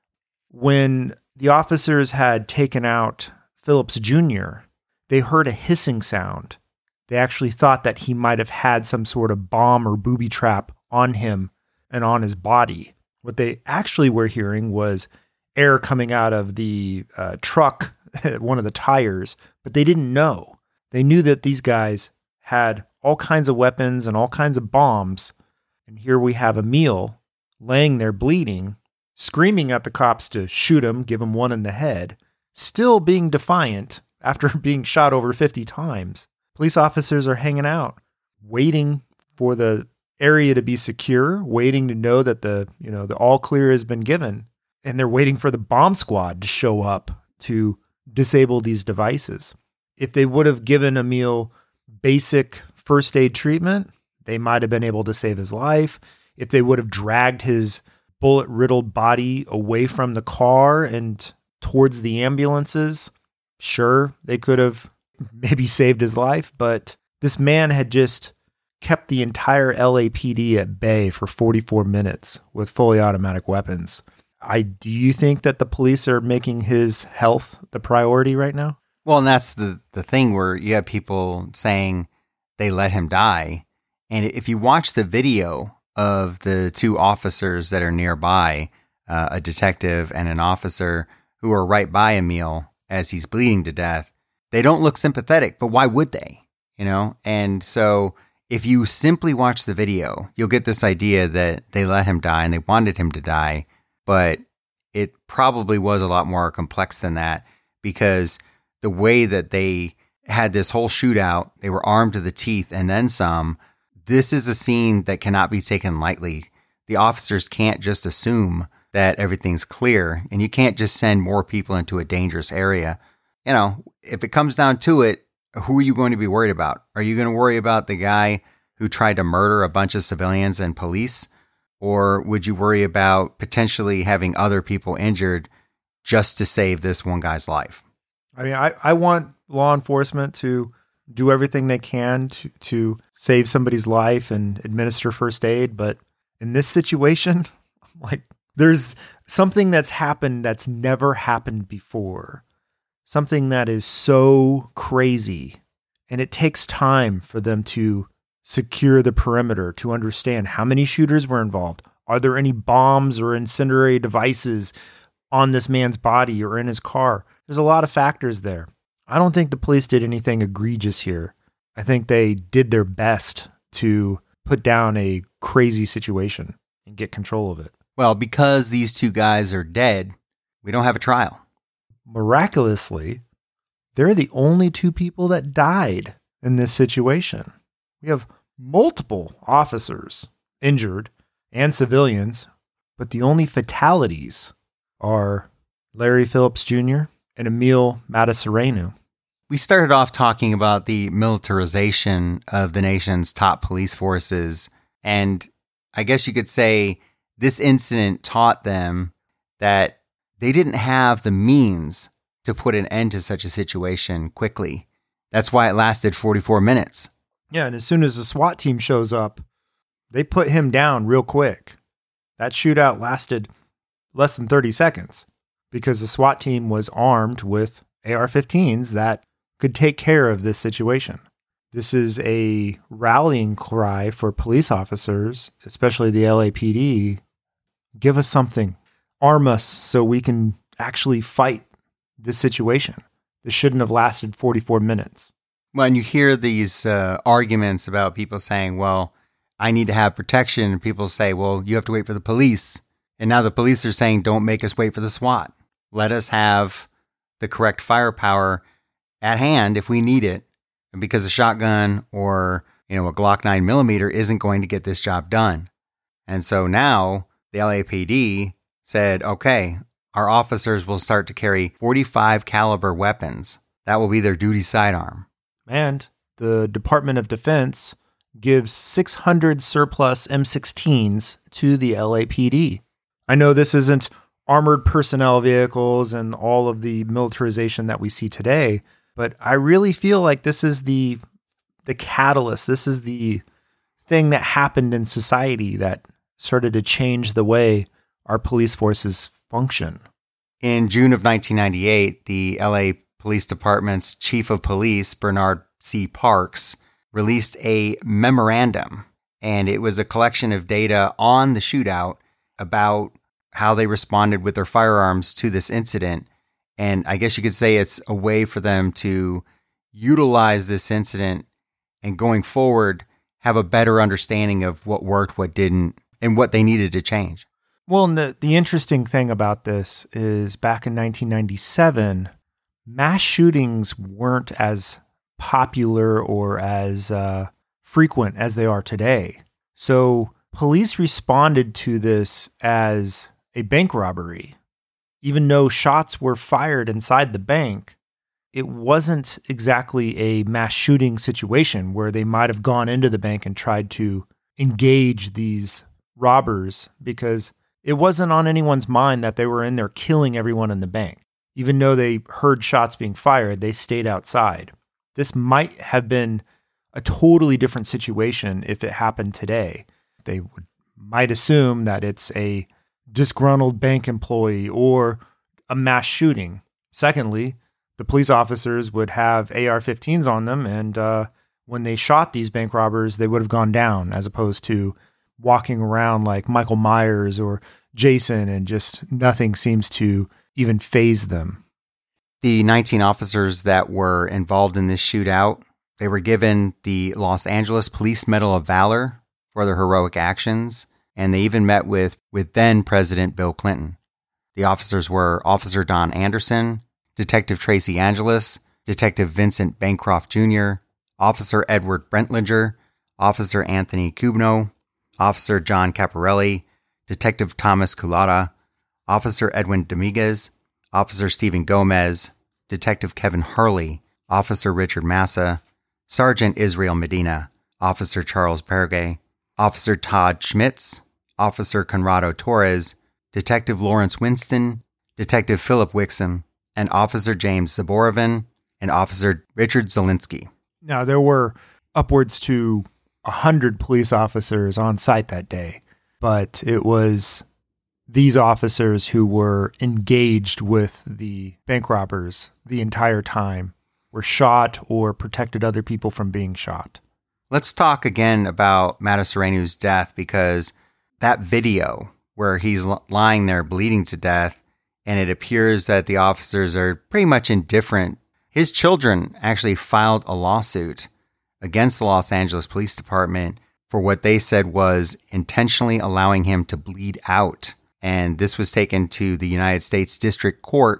When the officers had taken out Phillips Junior, they heard a hissing sound. They actually thought that he might have had some sort of bomb or booby trap on him and on his body. What they actually were hearing was air coming out of the uh, truck, one of the tires, but they didn't know. They knew that these guys had all kinds of weapons and all kinds of bombs. And here we have Emil laying there bleeding, screaming at the cops to shoot him, give him one in the head, still being defiant after being shot over fifty times. Police officers are hanging out, waiting for the area to be secure, waiting to know that the, you know, the all clear has been given. And they're waiting for the bomb squad to show up to disable these devices. If they would have given Emil basic first aid treatment, they might have been able to save his life. If they would have dragged his bullet-riddled body away from the car and towards the ambulances, sure, they could have maybe saved his life. But this man had just kept the entire L A P D at bay for forty-four minutes with fully automatic weapons. I do you think that the police are making his health the priority right now? Well, and that's the, the thing where you have people saying they let him die. And if you watch the video of the two officers that are nearby, uh, a detective and an officer who are right by Emil as he's bleeding to death, they don't look sympathetic, but why would they? You know? And so if you simply watch the video, you'll get this idea that they let him die and they wanted him to die, but it probably was a lot more complex than that, because the way that they had this whole shootout, they were armed to the teeth and then some. This is a scene that cannot be taken lightly. the officers can't just assume that everything's clear, and you can't just send more people into a dangerous area. You know, if it comes down to it, who are you going to be worried about? Are you going to worry about the guy who tried to murder a bunch of civilians and police? Or would you worry about potentially having other people injured just to save this one guy's life? I mean, I, I want law enforcement to do everything they can to, to save somebody's life and administer first aid. But in this situation, like, there's something that's happened that's never happened before. Something that is so crazy. And it takes time for them to secure the perimeter, to understand how many shooters were involved. Are there any bombs or incendiary devices on this man's body or in his car? There's a lot of factors there. I don't think the police did anything egregious here. I think they did their best to put down a crazy situation and get control of it. Well, because these two guys are dead, we don't have a trial. Miraculously, they're the only two people that died in this situation. We have multiple officers injured and civilians, but the only fatalities are Larry Phillips Junior and Emil Matasareanu. We started off talking about the militarization of the nation's top police forces, and I guess you could say this incident taught them that they didn't have the means to put an end to such a situation quickly. That's why it lasted forty-four minutes. Yeah, and as soon as the SWAT team shows up, they put him down real quick. That shootout lasted less than thirty seconds because the SWAT team was armed with A R fifteens that could take care of this situation. This is a rallying cry for police officers, especially the L A P D. Give us something. Arm us so we can actually fight this situation. This shouldn't have lasted forty-four minutes. When you hear these uh, arguments about people saying, well, I need to have protection, and people say, well, you have to wait for the police. And now the police are saying, don't make us wait for the SWAT. Let us have the correct firepower at hand if we need it, because a shotgun or, you know, a Glock nine millimeter isn't going to get this job done. And so now the L A P D said, okay, our officers will start to carry forty-five caliber weapons. That will be their duty sidearm. And the Department of Defense gives six hundred surplus M sixteens to the L A P D. I know this isn't armored personnel vehicles and all of the militarization that we see today, but I really feel like this is the the catalyst. This is the thing that happened in society that started to change the way our police forces function. In June of nineteen ninety-eight, the L A Police Department's Chief of Police, Bernard C. Parks, released a memorandum, and it was a collection of data on the shootout about how they responded with their firearms to this incident. And I guess you could say it's a way for them to utilize this incident and going forward have a better understanding of what worked, what didn't, and what they needed to change. Well, and the, the interesting thing about this is back in nineteen ninety-seven, mass shootings weren't as popular or as uh, frequent as they are today. So police responded to this as a bank robbery. Even though shots were fired inside the bank, it wasn't exactly a mass shooting situation where they might have gone into the bank and tried to engage these robbers, because it wasn't on anyone's mind that they were in there killing everyone in the bank. Even though they heard shots being fired, they stayed outside. This might have been a totally different situation if it happened today. They would might assume that it's a disgruntled bank employee or a mass shooting. Secondly, the police officers would have A R fifteens on them, and uh, when they shot these bank robbers, they would have gone down, as opposed to walking around like Michael Myers or Jason, and just nothing seems to even faze them. The nineteen officers that were involved in this shootout, they were given the Los Angeles Police Medal of Valor for their heroic actions, and they even met with, with then President Bill Clinton. The officers were Officer Don Anderson, Detective Tracy Angeles, Detective Vincent Bancroft Junior, Officer Edward Brentlinger, Officer Anthony Cubno, Officer John Caparelli, Detective Thomas Culata, Officer Edwin Dominguez, Officer Stephen Gomez, Detective Kevin Harley, Officer Richard Massa, Sergeant Israel Medina, Officer Charles Pergay, Officer Todd Schmitz, Officer Conrado Torres, Detective Lawrence Winston, Detective Philip Wixom, and Officer James Zaborovin, and Officer Richard Zielinski. Now, there were upwards to one hundred police officers on site that day, but it was these officers who were engaged with the bank robbers the entire time, were shot or protected other people from being shot. Let's talk again about Matasarenu's death, because that video where he's lying there bleeding to death, and it appears that the officers are pretty much indifferent. His children actually filed a lawsuit against the Los Angeles Police Department for what they said was intentionally allowing him to bleed out. And this was taken to the United States District Court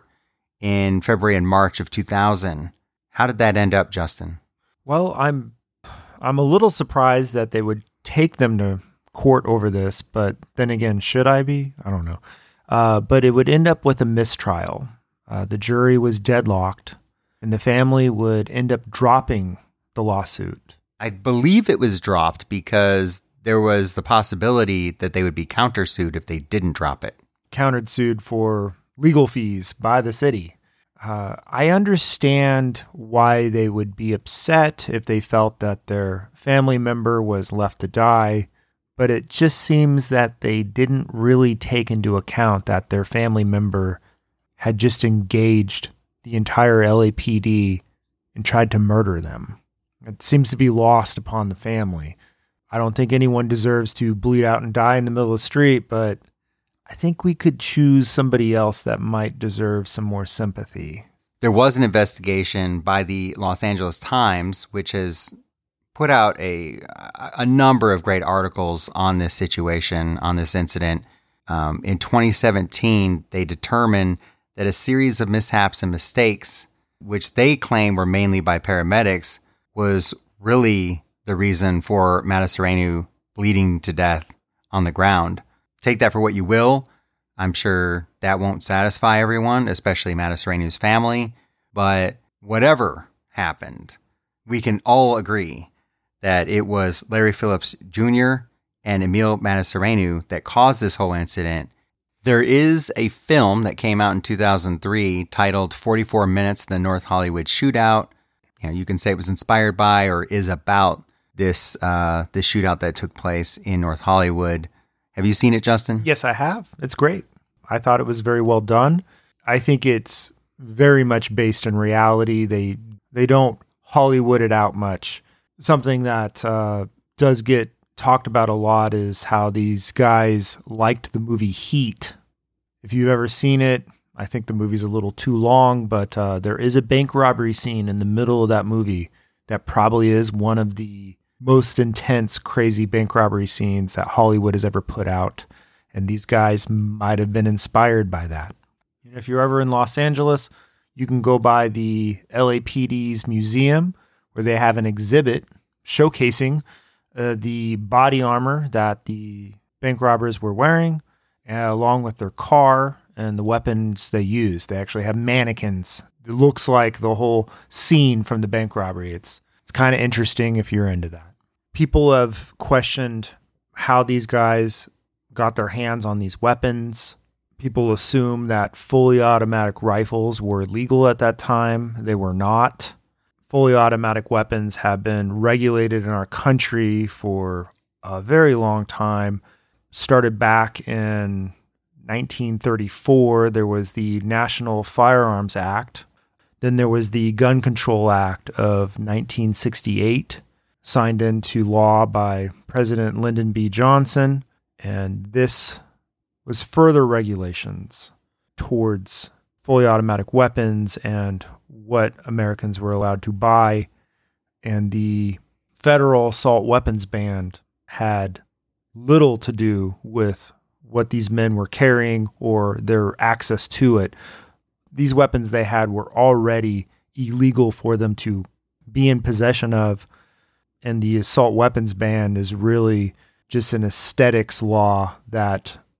in February and March of two thousand. How did that end up, Justin? Well, I'm I'm a little surprised that they would take them to court over this, but then again, should I be? I don't know. Uh, but it would end up with a mistrial. Uh, the jury was deadlocked, and the family would end up dropping the lawsuit. I believe it was dropped because there was the possibility that they would be countersued if they didn't drop it. Countersued for legal fees by the city. Uh, I understand why they would be upset if they felt that their family member was left to die, but it just seems that they didn't really take into account that their family member had just engaged the entire L A P D and tried to murder them. It seems to be lost upon the family. I don't think anyone deserves to bleed out and die in the middle of the street, but I think we could choose somebody else that might deserve some more sympathy. There was an investigation by the Los Angeles Times, which has put out a a number of great articles on this situation, on this incident. Um, in twenty seventeen, they determined that a series of mishaps and mistakes, which they claim were mainly by paramedics, was really the reason for Matasareanu bleeding to death on the ground. Take that for what you will. I'm sure that won't satisfy everyone, especially Matasarenu's family. But whatever happened, we can all agree that it was Larry Phillips Junior and Emil Matasareanu that caused this whole incident. There is a film that came out in two thousand three titled forty-four minutes, The North Hollywood Shootout. You know, you can say it was inspired by or is about this uh, this shootout that took place in North Hollywood. Have you seen it, Justin? Yes, I have. It's great. I thought it was very well done. I think it's very much based in reality. They they don't Hollywood it out much. Something that uh, does get talked about a lot is how these guys liked the movie Heat. If you've ever seen it, I think the movie's a little too long, but uh, there is a bank robbery scene in the middle of that movie that probably is one of the most intense, crazy bank robbery scenes that Hollywood has ever put out. And these guys might have been inspired by that. And if you're ever in Los Angeles, you can go by the L A P D's museum, where they have an exhibit showcasing uh, the body armor that the bank robbers were wearing, uh, along with their car and the weapons they used. They actually have mannequins. It looks like the whole scene from the bank robbery. It's it's kind of interesting if you're into that. People have questioned how these guys got their hands on these weapons. People assume that fully automatic rifles were legal at that time. They were not. Fully automatic weapons have been regulated in our country for a very long time. Started back in nineteen thirty-four, there was the National Firearms Act. Then there was the Gun Control Act of nineteen sixty-eight, signed into law by President Lyndon B. Johnson. And this was further regulations towards fully automatic weapons and what Americans were allowed to buy. And the federal assault weapons ban had little to do with what these men were carrying or their access to it. These weapons they had were already illegal for them to be in possession of. And the assault weapons ban is really just an aesthetics law that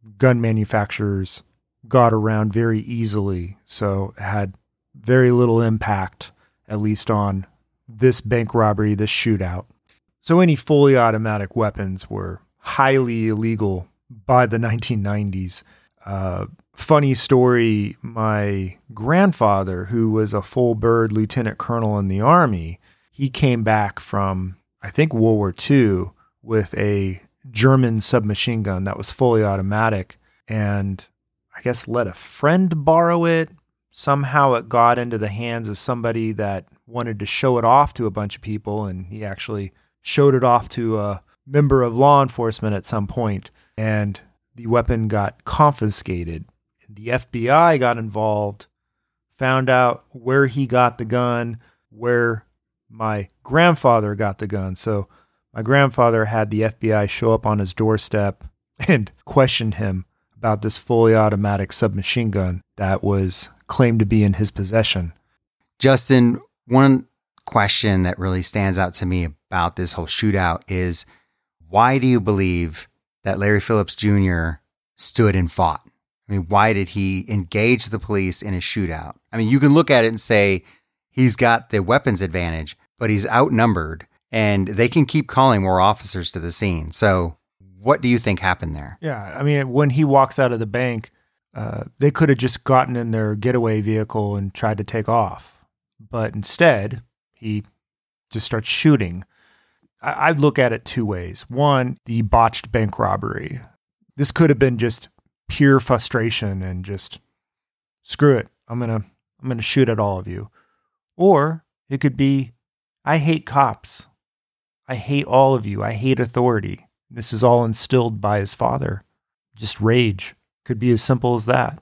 gun manufacturers got around very easily, so it had very little impact, at least on this bank robbery, this shootout. So any fully automatic weapons were highly illegal by the nineteen nineties. Uh, funny story, my grandfather, who was a full bird lieutenant colonel in the Army, he came back from, I think, World War Two with a German submachine gun that was fully automatic, and I guess let a friend borrow it. Somehow it got into the hands of somebody that wanted to show it off to a bunch of people, and he actually showed it off to a member of law enforcement at some point, and the weapon got confiscated. The F B I got involved, found out where he got the gun, where my grandfather got the gun. So my grandfather had the F B I show up on his doorstep and question him about this fully automatic submachine gun that was claimed to be in his possession. Justin, one question that really stands out to me about this whole shootout is, why do you believe that Larry Phillips Junior stood and fought? I mean, why did he engage the police in a shootout? I mean, you can look at it and say he's got the weapons advantage, but he's outnumbered and they can keep calling more officers to the scene. So what do you think happened there? Yeah, I mean, when he walks out of the bank, uh, they could have just gotten in their getaway vehicle and tried to take off. But instead, he just starts shooting. I, I look at it two ways. One, the botched bank robbery. This could have been just pure frustration and just, screw it, I'm gonna I'm gonna shoot at all of you. Or it could be, I hate cops. I hate all of you. I hate authority. This is all instilled by his father. Just rage. Could be as simple as that.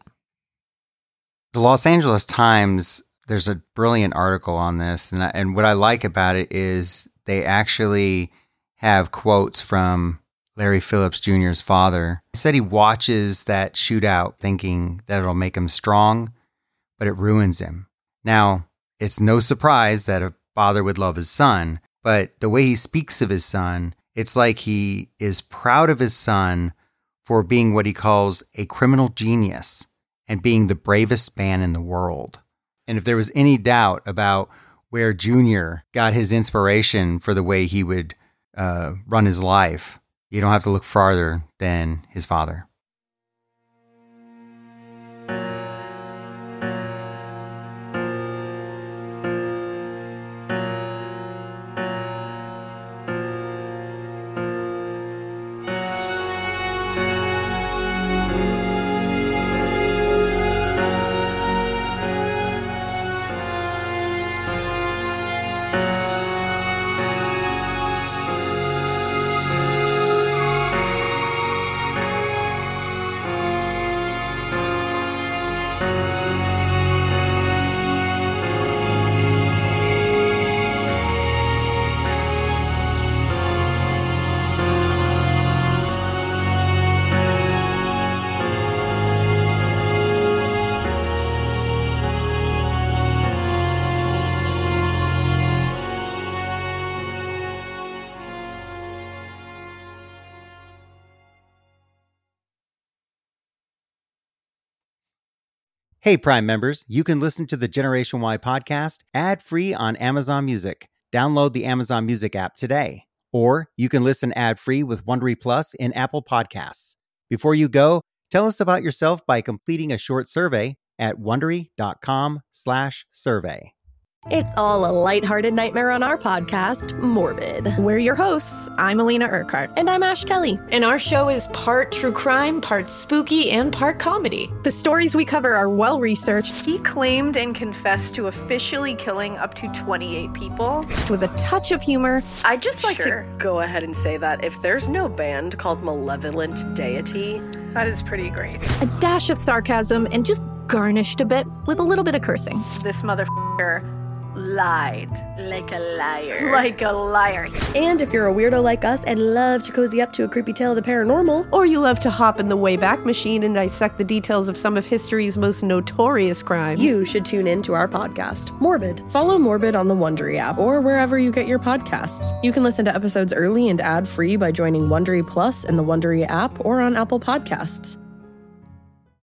The Los Angeles Times, there's a brilliant article on this, and I, and what I like about it is they actually have quotes from Larry Phillips Junior's father. He said he watches that shootout thinking that it'll make him strong, but it ruins him. Now, it's no surprise that a father would love his son, but the way he speaks of his son, it's like he is proud of his son for being what he calls a criminal genius and being the bravest man in the world. And if there was any doubt about where Junior got his inspiration for the way he would uh, run his life, you don't have to look farther than his father. Hey, Prime members, you can listen to the Generation Y podcast ad-free on Amazon Music. Download the Amazon Music app today. Or you can listen ad-free with Wondery Plus in Apple Podcasts. Before you go, tell us about yourself by completing a short survey at Wondery.com slash survey. It's all a lighthearted nightmare on our podcast, Morbid. We're your hosts. I'm Alina Urquhart. And I'm Ash Kelly. And our show is part true crime, part spooky, and part comedy. The stories we cover are well-researched. He claimed and confessed to officially killing up to twenty-eight people. With a touch of humor. I'd just like sure. to go ahead and say that if there's no band called Malevolent Deity, that is pretty great. A dash of sarcasm and just garnished a bit with a little bit of cursing. This motherfucker lied. Like a liar. Like a liar. And if you're a weirdo like us and love to cozy up to a creepy tale of the paranormal, or you love to hop in the Wayback Machine and dissect the details of some of history's most notorious crimes, you should tune in to our podcast, Morbid. Follow Morbid on the Wondery app or wherever you get your podcasts. You can listen to episodes early and ad-free by joining Wondery Plus in the Wondery app or on Apple Podcasts.